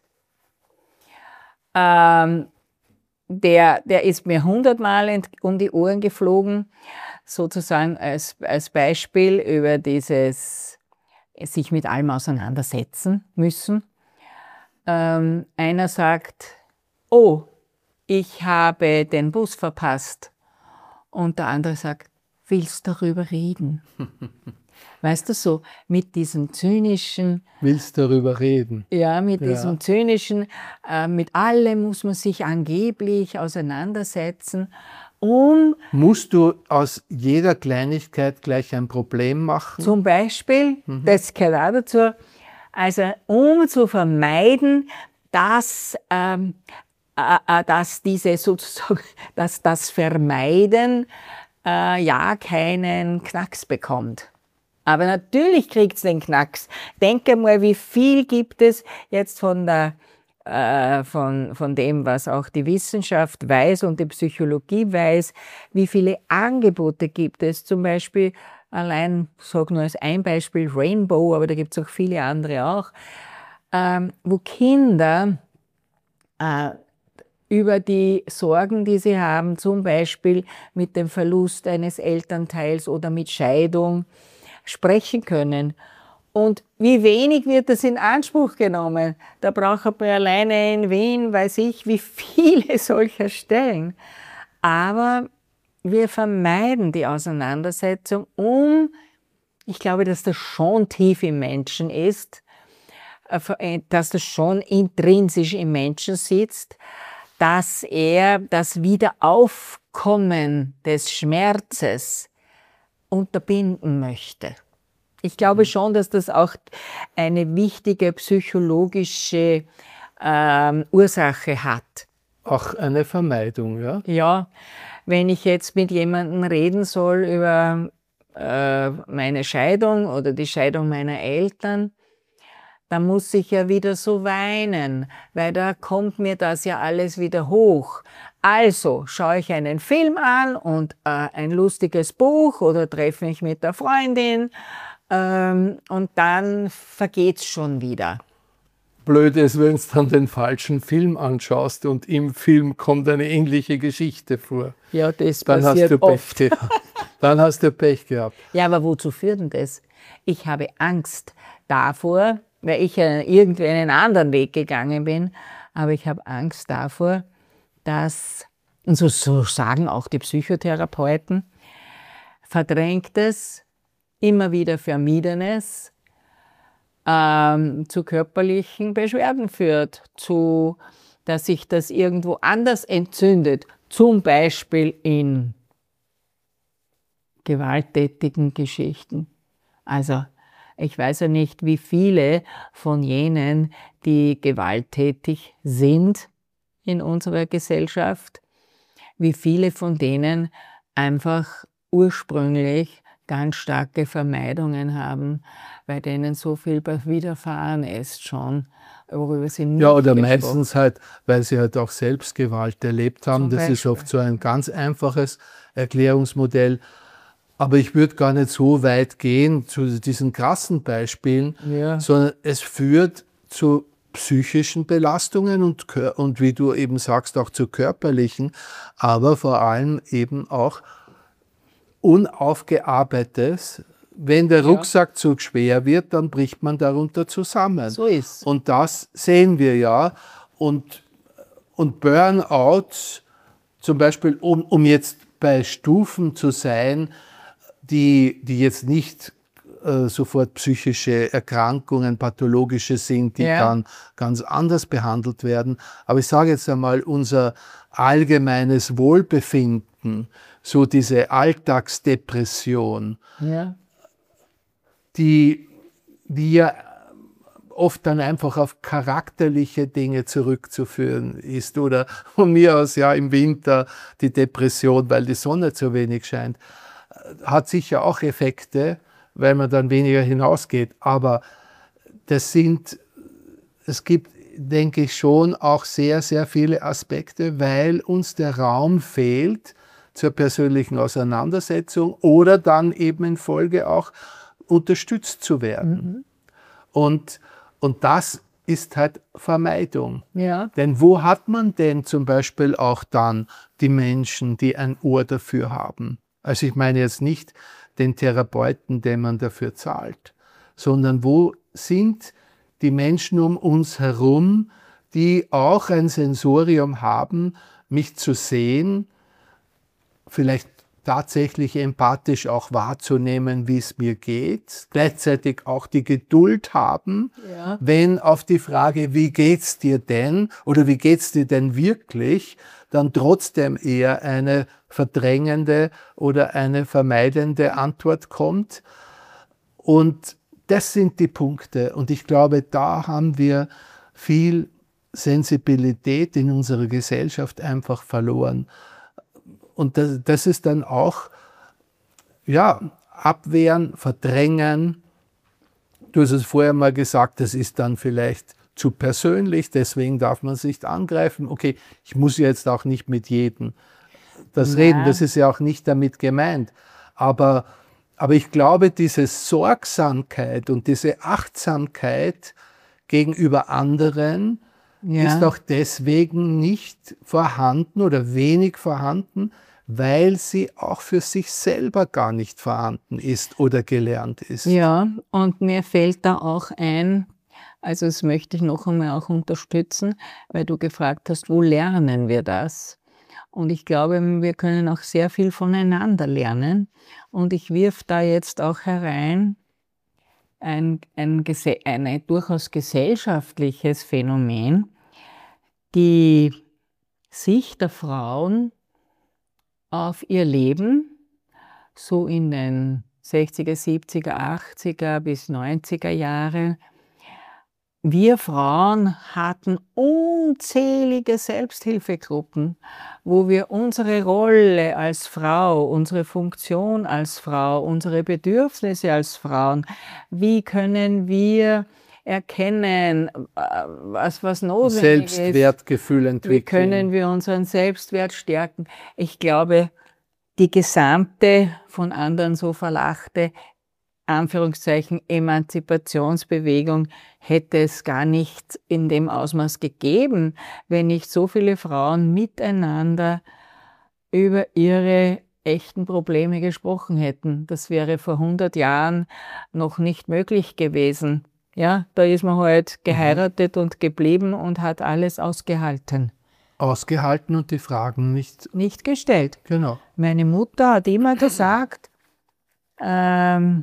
[SPEAKER 2] ähm, der, der ist mir hundertmal um die Ohren geflogen, sozusagen als, als Beispiel über dieses sich mit allem auseinandersetzen müssen. Ähm, einer sagt, oh, ich habe den Bus verpasst. Und der andere sagt, willst du darüber reden? Weißt du, so mit diesem zynischen...
[SPEAKER 1] Willst darüber reden?
[SPEAKER 2] Ja, mit
[SPEAKER 1] ja.
[SPEAKER 2] diesem zynischen, äh, mit allem muss man sich angeblich auseinandersetzen, um...
[SPEAKER 1] Musst du aus jeder Kleinigkeit gleich ein Problem machen?
[SPEAKER 2] Zum Beispiel, mhm. das gehört auch dazu, also um zu vermeiden, dass, ähm, äh, äh, dass diese sozusagen, dass das Vermeiden äh, ja keinen Knacks bekommt. Aber natürlich kriegt's den Knacks. Denke mal, wie viel gibt es jetzt von der, äh, von, von dem, was auch die Wissenschaft weiß und die Psychologie weiß, wie viele Angebote gibt es. Zum Beispiel, allein, sag nur als ein Beispiel, Rainbow, aber da gibt's auch viele andere auch, ähm, wo Kinder äh, über die Sorgen, die sie haben, zum Beispiel mit dem Verlust eines Elternteils oder mit Scheidung, sprechen können. Und wie wenig wird das in Anspruch genommen? Da braucht man alleine in Wien, weiß ich, wie viele solcher Stellen. Aber wir vermeiden die Auseinandersetzung, um, ich glaube, dass das schon tief im Menschen ist, dass das schon intrinsisch im Menschen sitzt, dass er das Wiederaufkommen des Schmerzes unterbinden möchte. Ich glaube schon, dass das auch eine wichtige psychologische ähm, Ursache hat.
[SPEAKER 1] Auch eine Vermeidung, ja?
[SPEAKER 2] Ja, wenn ich jetzt mit jemandem reden soll über äh, meine Scheidung oder die Scheidung meiner Eltern, dann muss ich ja wieder so weinen, weil da kommt mir das ja alles wieder hoch. Also schaue ich einen Film an und äh, ein lustiges Buch oder treffe mich mit der Freundin ähm, und dann vergeht's schon wieder.
[SPEAKER 1] Blöd ist, wenn du dann den falschen Film anschaust und im Film kommt eine ähnliche Geschichte vor.
[SPEAKER 2] Ja, das
[SPEAKER 1] dann
[SPEAKER 2] passiert
[SPEAKER 1] hast du Pech
[SPEAKER 2] oft.
[SPEAKER 1] gehabt. Dann hast du Pech gehabt.
[SPEAKER 2] Ja, aber wozu führt denn das? Ich habe Angst davor, weil ich ja irgendwie einen anderen Weg gegangen bin, aber ich habe Angst davor, dass, und so, so sagen auch die Psychotherapeuten, Verdrängtes, immer wieder Vermiedenes ähm, zu körperlichen Beschwerden führt, zu, dass sich das irgendwo anders entzündet, zum Beispiel in gewalttätigen Geschichten. Also ich weiß ja nicht, wie viele von jenen, die gewalttätig sind in unserer Gesellschaft, wie viele von denen einfach ursprünglich ganz starke Vermeidungen haben, bei denen so viel widerfahren ist schon, worüber sie nicht
[SPEAKER 1] Ja, oder
[SPEAKER 2] gesprochen.
[SPEAKER 1] meistens halt, weil sie halt auch selbst Gewalt erlebt haben.
[SPEAKER 2] Zum
[SPEAKER 1] das ist
[SPEAKER 2] Beispiel.
[SPEAKER 1] oft so ein ganz einfaches Erklärungsmodell. Aber ich würde gar nicht so weit gehen zu diesen krassen Beispielen,
[SPEAKER 2] Ja.
[SPEAKER 1] sondern es führt zu psychischen Belastungen und, und wie du eben sagst, auch zu körperlichen, aber vor allem eben auch unaufgearbeitetes. Wenn der Rucksack ja. zu schwer wird, dann bricht man darunter zusammen.
[SPEAKER 2] So ist.
[SPEAKER 1] Und das sehen wir ja. Und, und Burnout, zum Beispiel, um, um jetzt bei Stufen zu sein, die, die jetzt nicht äh, sofort psychische Erkrankungen, pathologische sind, die
[SPEAKER 2] ja.
[SPEAKER 1] dann ganz anders behandelt werden. Aber ich sage jetzt einmal, unser allgemeines Wohlbefinden, so diese Alltagsdepression,
[SPEAKER 2] ja.
[SPEAKER 1] die, die ja oft dann einfach auf charakterliche Dinge zurückzuführen ist. Oder von mir aus ja im Winter die Depression, weil die Sonne zu wenig scheint, hat sicher auch Effekte, weil man dann weniger hinausgeht. Aber das sind, es gibt, denke ich, schon auch sehr, sehr viele Aspekte, weil uns der Raum fehlt zur persönlichen Auseinandersetzung oder dann eben in Folge auch unterstützt zu werden.
[SPEAKER 2] Mhm.
[SPEAKER 1] Und, und das ist halt Vermeidung.
[SPEAKER 2] Ja.
[SPEAKER 1] Denn wo hat man denn zum Beispiel auch dann die Menschen, die ein Ohr dafür haben? Also ich meine jetzt nicht den Therapeuten, den man dafür zahlt, sondern wo sind die Menschen um uns herum, die auch ein Sensorium haben, mich zu sehen, vielleicht tatsächlich empathisch auch wahrzunehmen, wie es mir geht, gleichzeitig auch die Geduld haben, ja. wenn auf die Frage, wie geht's dir denn oder wie geht's dir denn wirklich, dann trotzdem eher eine verdrängende oder eine vermeidende Antwort kommt. Und das sind die Punkte. Und ich glaube, da haben wir viel Sensibilität in unserer Gesellschaft einfach verloren. Und das, das ist dann auch, ja, abwehren, verdrängen. Du hast es vorher mal gesagt, das ist dann vielleicht zu persönlich, deswegen darf man es nicht angreifen. Okay, ich muss jetzt auch nicht mit jedem das ja. reden, das ist ja auch nicht damit gemeint. Aber, aber ich glaube, diese Sorgsamkeit und diese Achtsamkeit gegenüber anderen ja. ist auch deswegen nicht vorhanden oder wenig vorhanden, weil sie auch für sich selber gar nicht vorhanden ist oder gelernt ist.
[SPEAKER 2] Ja, und mir fällt da auch ein, also das möchte ich noch einmal auch unterstützen, weil du gefragt hast, wo lernen wir das? Und ich glaube, wir können auch sehr viel voneinander lernen. Und ich wirf da jetzt auch herein ein, ein, ein durchaus gesellschaftliches Phänomen, die Sicht der Frauen auf ihr Leben, so in den sechziger, siebziger, achtziger bis neunziger Jahre. Wir Frauen hatten unzählige Selbsthilfegruppen, wo wir unsere Rolle als Frau, unsere Funktion als Frau, unsere Bedürfnisse als Frauen, wie können wir erkennen, was, was notwendig ist.
[SPEAKER 1] Selbstwertgefühl entwickeln.
[SPEAKER 2] Wie können wir unseren Selbstwert stärken? Ich glaube, die gesamte, von anderen so verlachte, Anführungszeichen, Emanzipationsbewegung hätte es gar nicht in dem Ausmaß gegeben, wenn nicht so viele Frauen miteinander über ihre echten Probleme gesprochen hätten. Das wäre vor hundert Jahren noch nicht möglich gewesen. Ja, da ist man halt geheiratet mhm. und geblieben und hat alles ausgehalten.
[SPEAKER 1] Ausgehalten und die Fragen nicht...
[SPEAKER 2] Nicht gestellt.
[SPEAKER 1] Genau.
[SPEAKER 2] Meine Mutter hat immer gesagt, ähm,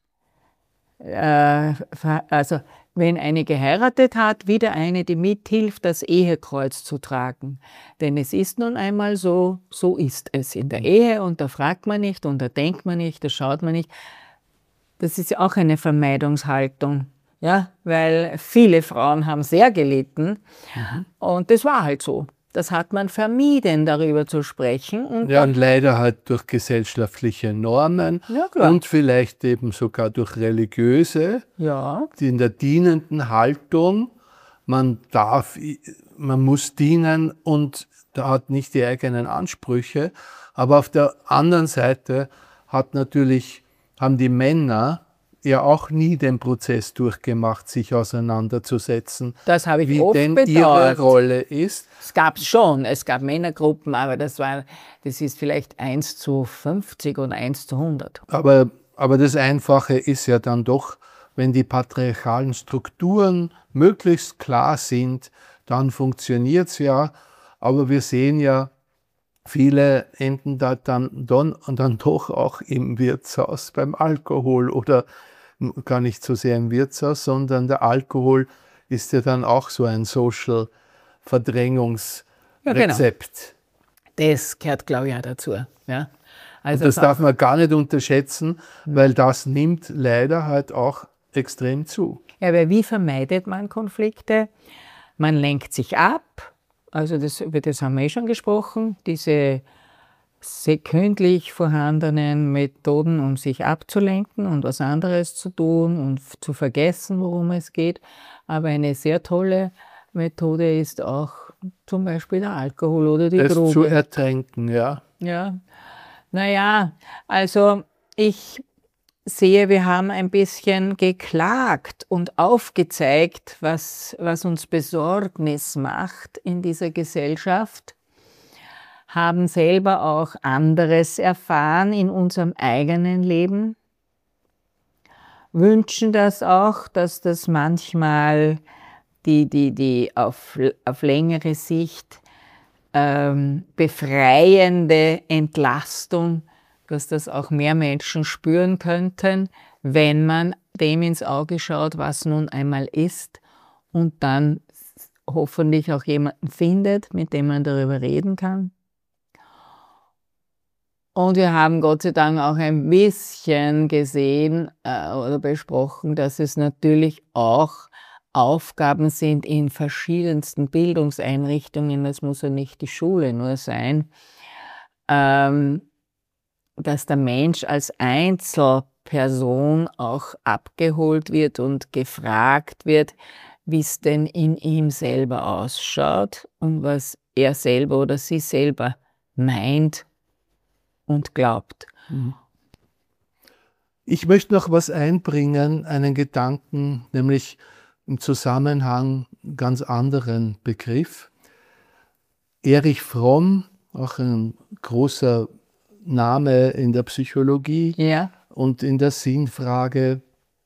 [SPEAKER 2] äh, also wenn eine geheiratet hat, wieder eine, die mithilft, das Ehekreuz zu tragen. Denn es ist nun einmal so, so ist es in der Ehe und da fragt man nicht und da denkt man nicht, da schaut man nicht. Das ist ja auch eine Vermeidungshaltung. Ja, weil viele Frauen haben sehr gelitten mhm. und das war halt so. Das hat man vermieden, darüber zu sprechen. Und
[SPEAKER 1] ja, und leider halt durch gesellschaftliche Normen ja, und vielleicht eben sogar durch religiöse,
[SPEAKER 2] ja.
[SPEAKER 1] die in der dienenden Haltung, man darf, man muss dienen und da hat nicht die eigenen Ansprüche. Aber auf der anderen Seite hat natürlich, haben die Männer ja auch nie den Prozess durchgemacht, sich auseinanderzusetzen,
[SPEAKER 2] das habe ich
[SPEAKER 1] wie
[SPEAKER 2] oft
[SPEAKER 1] denn
[SPEAKER 2] bedauert.
[SPEAKER 1] ihre Rolle ist.
[SPEAKER 2] Es gab es schon, es gab Männergruppen, aber das war, das ist vielleicht eins zu fünfzig und eins zu hundert.
[SPEAKER 1] Aber, aber das Einfache ist ja dann doch, wenn die patriarchalen Strukturen möglichst klar sind, dann funktioniert es ja. Aber wir sehen ja, viele enden da dann, dann, dann doch auch im Wirtshaus beim Alkohol oder gar nicht so sehr im Wirtshaus, sondern der Alkohol ist ja dann auch so ein Social-Verdrängungsrezept.
[SPEAKER 2] Ja, genau. Das gehört, glaube ich, auch dazu. Ja?
[SPEAKER 1] Also das darf man gar nicht unterschätzen, weil das nimmt leider halt auch extrem zu.
[SPEAKER 2] Ja, weil wie vermeidet man Konflikte? Man lenkt sich ab. Also das, über das haben wir eh schon gesprochen, diese sekündlich vorhandenen Methoden, um sich abzulenken und was anderes zu tun und zu vergessen, worum es geht. Aber eine sehr tolle Methode ist auch zum Beispiel der Alkohol oder die
[SPEAKER 1] es
[SPEAKER 2] Droge.
[SPEAKER 1] Zu ertränken, ja.
[SPEAKER 2] Ja, naja, also ich sehe, wir haben ein bisschen geklagt und aufgezeigt, was, was uns Besorgnis macht in dieser Gesellschaft, haben selber auch anderes erfahren in unserem eigenen Leben, wünschen das auch, dass das manchmal die, die, die auf, auf längere Sicht ähm, befreiende Entlastung, dass das auch mehr Menschen spüren könnten, wenn man dem ins Auge schaut, was nun einmal ist und dann hoffentlich auch jemanden findet, mit dem man darüber reden kann. Und wir haben Gott sei Dank auch ein bisschen gesehen äh, oder besprochen, dass es natürlich auch Aufgaben sind in verschiedensten Bildungseinrichtungen, das muss ja nicht die Schule nur sein, ähm, dass der Mensch als Einzelperson auch abgeholt wird und gefragt wird, wie es denn in ihm selber ausschaut und was er selber oder sie selber meint und glaubt.
[SPEAKER 1] Ich möchte noch was einbringen, einen Gedanken, nämlich im Zusammenhang ganz anderen Begriff. Erich Fromm, auch ein großer Name in der Psychologie
[SPEAKER 2] ja.
[SPEAKER 1] und in der Sinnfrage,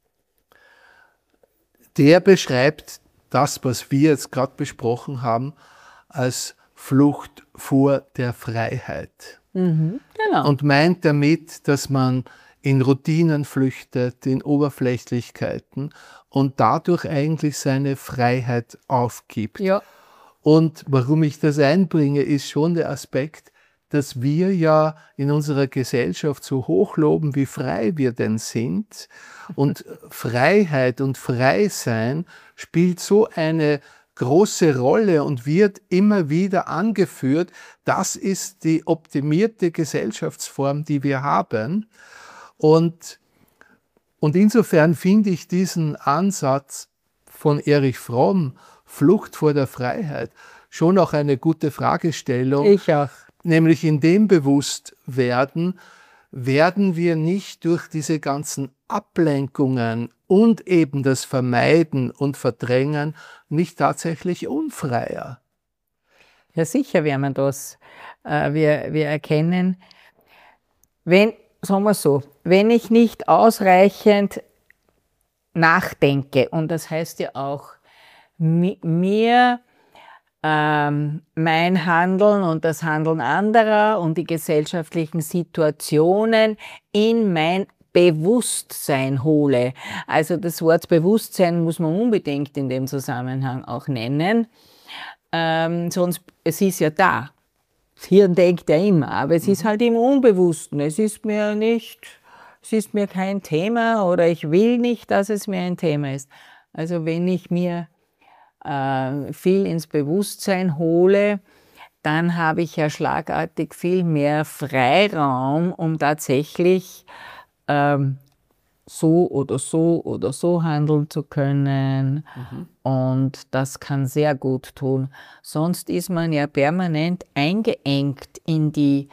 [SPEAKER 1] der beschreibt das, was wir jetzt gerade besprochen haben, als Flucht vor der Freiheit.
[SPEAKER 2] Mhm, genau.
[SPEAKER 1] Und meint damit, dass man in Routinen flüchtet, in Oberflächlichkeiten und dadurch eigentlich seine Freiheit aufgibt.
[SPEAKER 2] Ja.
[SPEAKER 1] Und warum ich das einbringe, ist schon der Aspekt, dass wir ja in unserer Gesellschaft so hochloben, wie frei wir denn sind. Und Freiheit und Freisein spielt so eine große Rolle und wird immer wieder angeführt. Das ist die optimierte Gesellschaftsform, die wir haben. Und, und insofern finde ich diesen Ansatz von Erich Fromm, Flucht vor der Freiheit, schon auch eine gute Fragestellung.
[SPEAKER 2] Ich auch.
[SPEAKER 1] Nämlich in dem Bewusstwerden, werden wir nicht durch diese ganzen Ablenkungen und eben das Vermeiden und Verdrängen nicht tatsächlich unfreier?
[SPEAKER 2] Ja, sicher werden wir das. Wir, wir erkennen, wenn, sagen wir so, wenn ich nicht ausreichend nachdenke, und das heißt ja auch, mir ähm, mein Handeln und das Handeln anderer und die gesellschaftlichen Situationen in mein Bewusstsein hole. Also das Wort Bewusstsein muss man unbedingt in dem Zusammenhang auch nennen, ähm, sonst, es ist ja da. Das Hirn denkt ja immer, aber es ist halt im Unbewussten. Es ist mir nicht, es ist mir kein Thema oder ich will nicht, dass es mir ein Thema ist. Also wenn ich mir äh, viel ins Bewusstsein hole, dann habe ich ja schlagartig viel mehr Freiraum, um tatsächlich ähm, so oder so oder so handeln zu können. Mhm. Und das kann sehr gut tun. Sonst ist man ja permanent eingeengt in die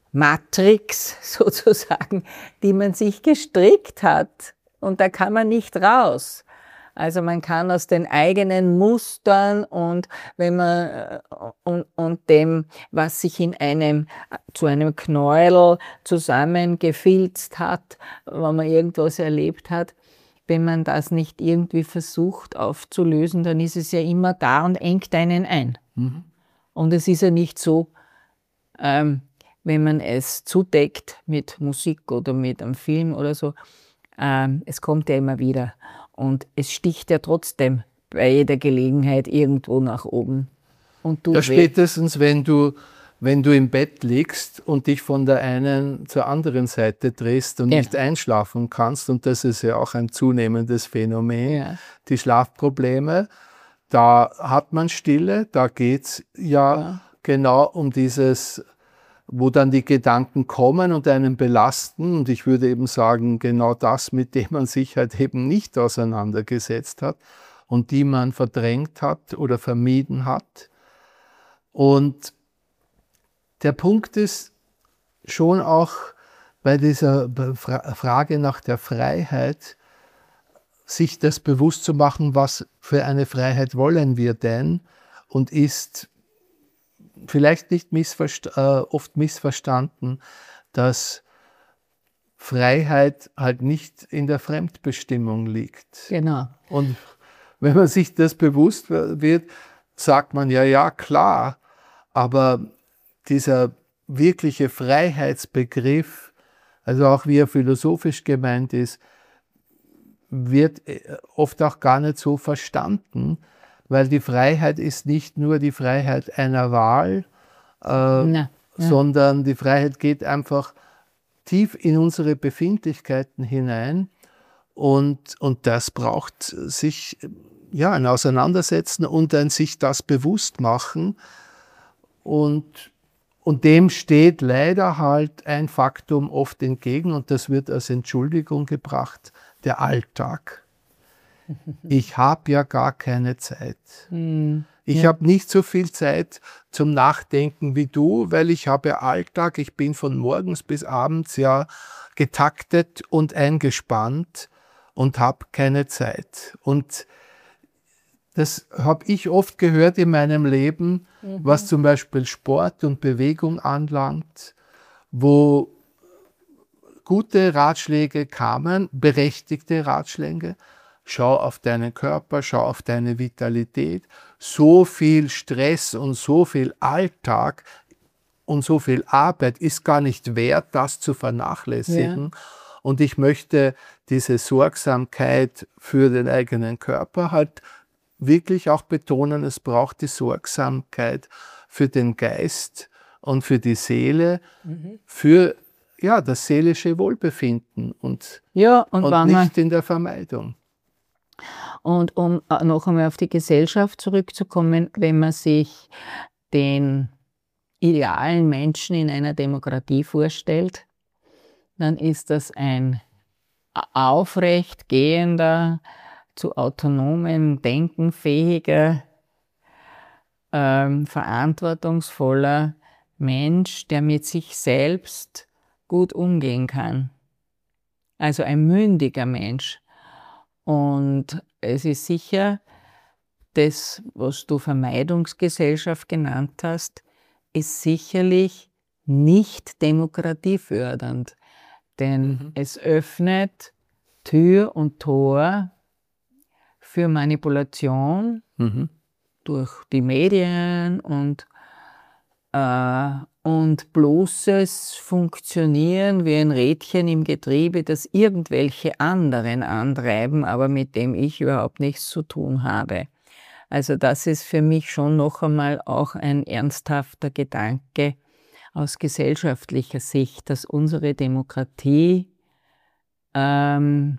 [SPEAKER 2] Matrix sozusagen, die man sich gestrickt hat. Und da kann man nicht raus. Also man kann aus den eigenen Mustern und wenn man und, und dem, was sich in einem zu einem Knäuel zusammengefilzt hat, wenn man irgendwas erlebt hat, wenn man das nicht irgendwie versucht aufzulösen, dann ist es ja immer da und engt einen ein. Mhm. Und es ist ja nicht so, ähm, wenn man es zudeckt mit Musik oder mit einem Film oder so, ähm, es kommt ja immer wieder. Und es sticht ja trotzdem bei jeder Gelegenheit irgendwo nach oben. Und tut
[SPEAKER 1] ja,
[SPEAKER 2] weh.
[SPEAKER 1] Spätestens, wenn du, wenn du im Bett liegst und dich von der einen zur anderen Seite drehst und ja. nicht einschlafen kannst, und das ist ja auch ein zunehmendes Phänomen, ja. die Schlafprobleme, da hat man Stille, da geht es ja, ja genau um dieses, wo dann die Gedanken kommen und einen belasten. Und ich würde eben sagen, genau das, mit dem man sich halt eben nicht auseinandergesetzt hat und die man verdrängt hat oder vermieden hat. Und der Punkt ist schon auch bei dieser Frage nach der Freiheit, sich das bewusst zu machen, was für eine Freiheit wollen wir denn, und ist vielleicht nicht missverst- äh, oft missverstanden, dass Freiheit halt nicht in der Fremdbestimmung liegt.
[SPEAKER 2] Genau.
[SPEAKER 1] Und wenn man sich das bewusst wird, sagt man ja, ja, klar, Aber dieser wirkliche Freiheitsbegriff, also auch wie er philosophisch gemeint ist, wird oft auch gar nicht so verstanden, weil die Freiheit ist nicht nur die Freiheit einer Wahl, äh, Na, ja. sondern die Freiheit geht einfach tief in unsere Befindlichkeiten hinein und, und das braucht sich ja, ein Auseinandersetzen und ein sich das bewusst machen und, und dem steht leider halt ein Faktum oft entgegen und das wird als Entschuldigung gebracht, der Alltag. Ich habe ja gar keine Zeit. Mhm. Ich ja. habe nicht so viel Zeit zum Nachdenken wie du, weil ich habe Alltag, ich bin von morgens bis abends ja getaktet und eingespannt und habe keine Zeit. Und das habe ich oft gehört in meinem Leben, mhm. was zum Beispiel Sport und Bewegung anlangt, wo gute Ratschläge kamen, berechtigte Ratschläge. Schau auf deinen Körper, schau auf deine Vitalität. So viel Stress und so viel Alltag und so viel Arbeit ist gar nicht wert, das zu vernachlässigen. Ja. Und ich möchte diese Sorgsamkeit für den eigenen Körper halt wirklich auch betonen, es braucht die Sorgsamkeit für den Geist und für die Seele, mhm. für ja, das seelische Wohlbefinden und,
[SPEAKER 2] ja, und,
[SPEAKER 1] und nicht in der Vermeidung.
[SPEAKER 2] Und um noch einmal auf die Gesellschaft zurückzukommen, wenn man sich den idealen Menschen in einer Demokratie vorstellt, dann ist das ein aufrecht gehender, zu autonomem Denken fähiger, ähm, verantwortungsvoller Mensch, der mit sich selbst gut umgehen kann. Also ein mündiger Mensch. Und es ist sicher, das, was du Vermeidungsgesellschaft genannt hast, ist sicherlich nicht demokratiefördernd. Denn mhm. es öffnet Tür und Tor für Manipulation mhm. durch die Medien und, äh, und bloßes Funktionieren wie ein Rädchen im Getriebe, das irgendwelche anderen antreiben, aber mit dem ich überhaupt nichts zu tun habe. Also das ist für mich schon noch einmal auch ein ernsthafter Gedanke aus gesellschaftlicher Sicht, dass unsere Demokratie ähm,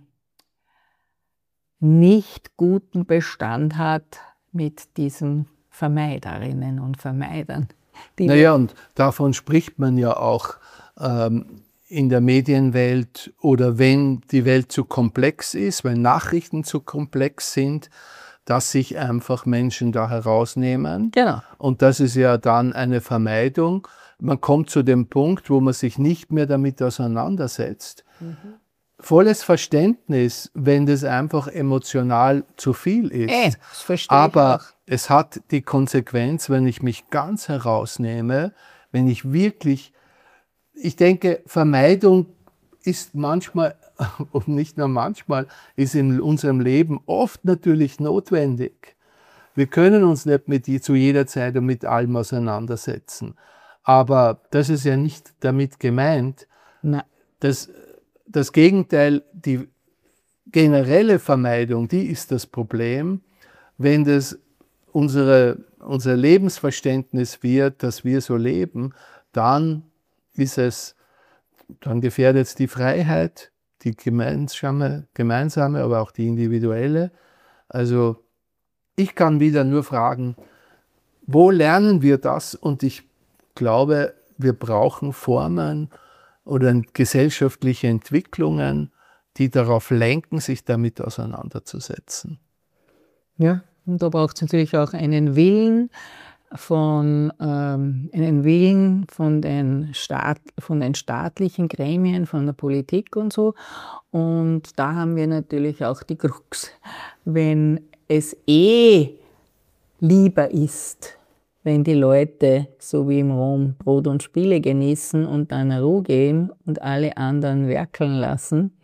[SPEAKER 2] nicht guten Bestand hat mit diesen Vermeiderinnen und Vermeidern.
[SPEAKER 1] Naja, und davon spricht man ja auch ähm, in der Medienwelt oder wenn die Welt zu komplex ist, wenn Nachrichten zu komplex sind, dass sich einfach Menschen da herausnehmen.
[SPEAKER 2] Genau.
[SPEAKER 1] Und das ist ja dann eine Vermeidung. Man kommt zu dem Punkt, wo man sich nicht mehr damit auseinandersetzt. Mhm. Volles Verständnis, wenn das einfach emotional zu viel ist.
[SPEAKER 2] Äh, das verstehe
[SPEAKER 1] Aber
[SPEAKER 2] ich auch.
[SPEAKER 1] Es hat die Konsequenz, wenn ich mich ganz herausnehme, wenn ich wirklich, ich denke, Vermeidung ist manchmal, und nicht nur manchmal, ist in unserem Leben oft natürlich notwendig. Wir können uns nicht mit die, zu jeder Zeit und mit allem auseinandersetzen. Aber das ist ja nicht damit gemeint. Das, das Gegenteil, die generelle Vermeidung, die ist das Problem, wenn das unsere, unser Lebensverständnis wird, dass wir so leben, dann ist es, dann gefährdet es die Freiheit, die gemeinsame, gemeinsame, aber auch die individuelle. Also ich kann wieder nur fragen, wo lernen wir das? Und ich glaube, wir brauchen Formen oder gesellschaftliche Entwicklungen, die darauf lenken, sich damit auseinanderzusetzen.
[SPEAKER 2] Ja, und da braucht es natürlich auch einen Willen von, ähm, einen Willen von den, Staat, von den staatlichen Gremien, von der Politik und so. Und da haben wir natürlich auch die Krux. Wenn es eh lieber ist, wenn die Leute, so wie im Rom, Brot und Spiele genießen und dann Ruhe geben und alle anderen werkeln lassen,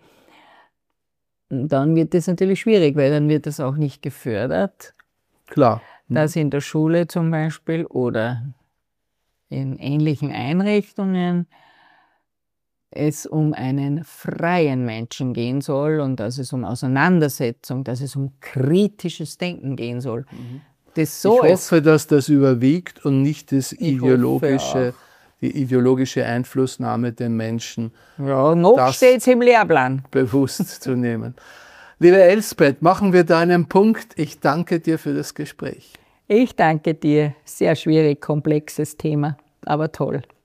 [SPEAKER 2] dann wird das natürlich schwierig, weil dann wird das auch nicht gefördert.
[SPEAKER 1] Klar.
[SPEAKER 2] Dass in der Schule zum Beispiel oder in ähnlichen Einrichtungen es um einen freien Menschen gehen soll und dass es um Auseinandersetzung, dass es um kritisches Denken gehen soll. Mhm. Das so
[SPEAKER 1] ich hoffe, dass das überwiegt und nicht das ideologische, die ideologische Einflussnahme den Menschen.
[SPEAKER 2] Ja, noch steht es im Lehrplan.
[SPEAKER 1] Bewusst zu nehmen. Liebe Elsbeth, machen wir da einen Punkt. Ich danke dir für das Gespräch.
[SPEAKER 2] Ich danke dir. Sehr schwierig, komplexes Thema, aber toll.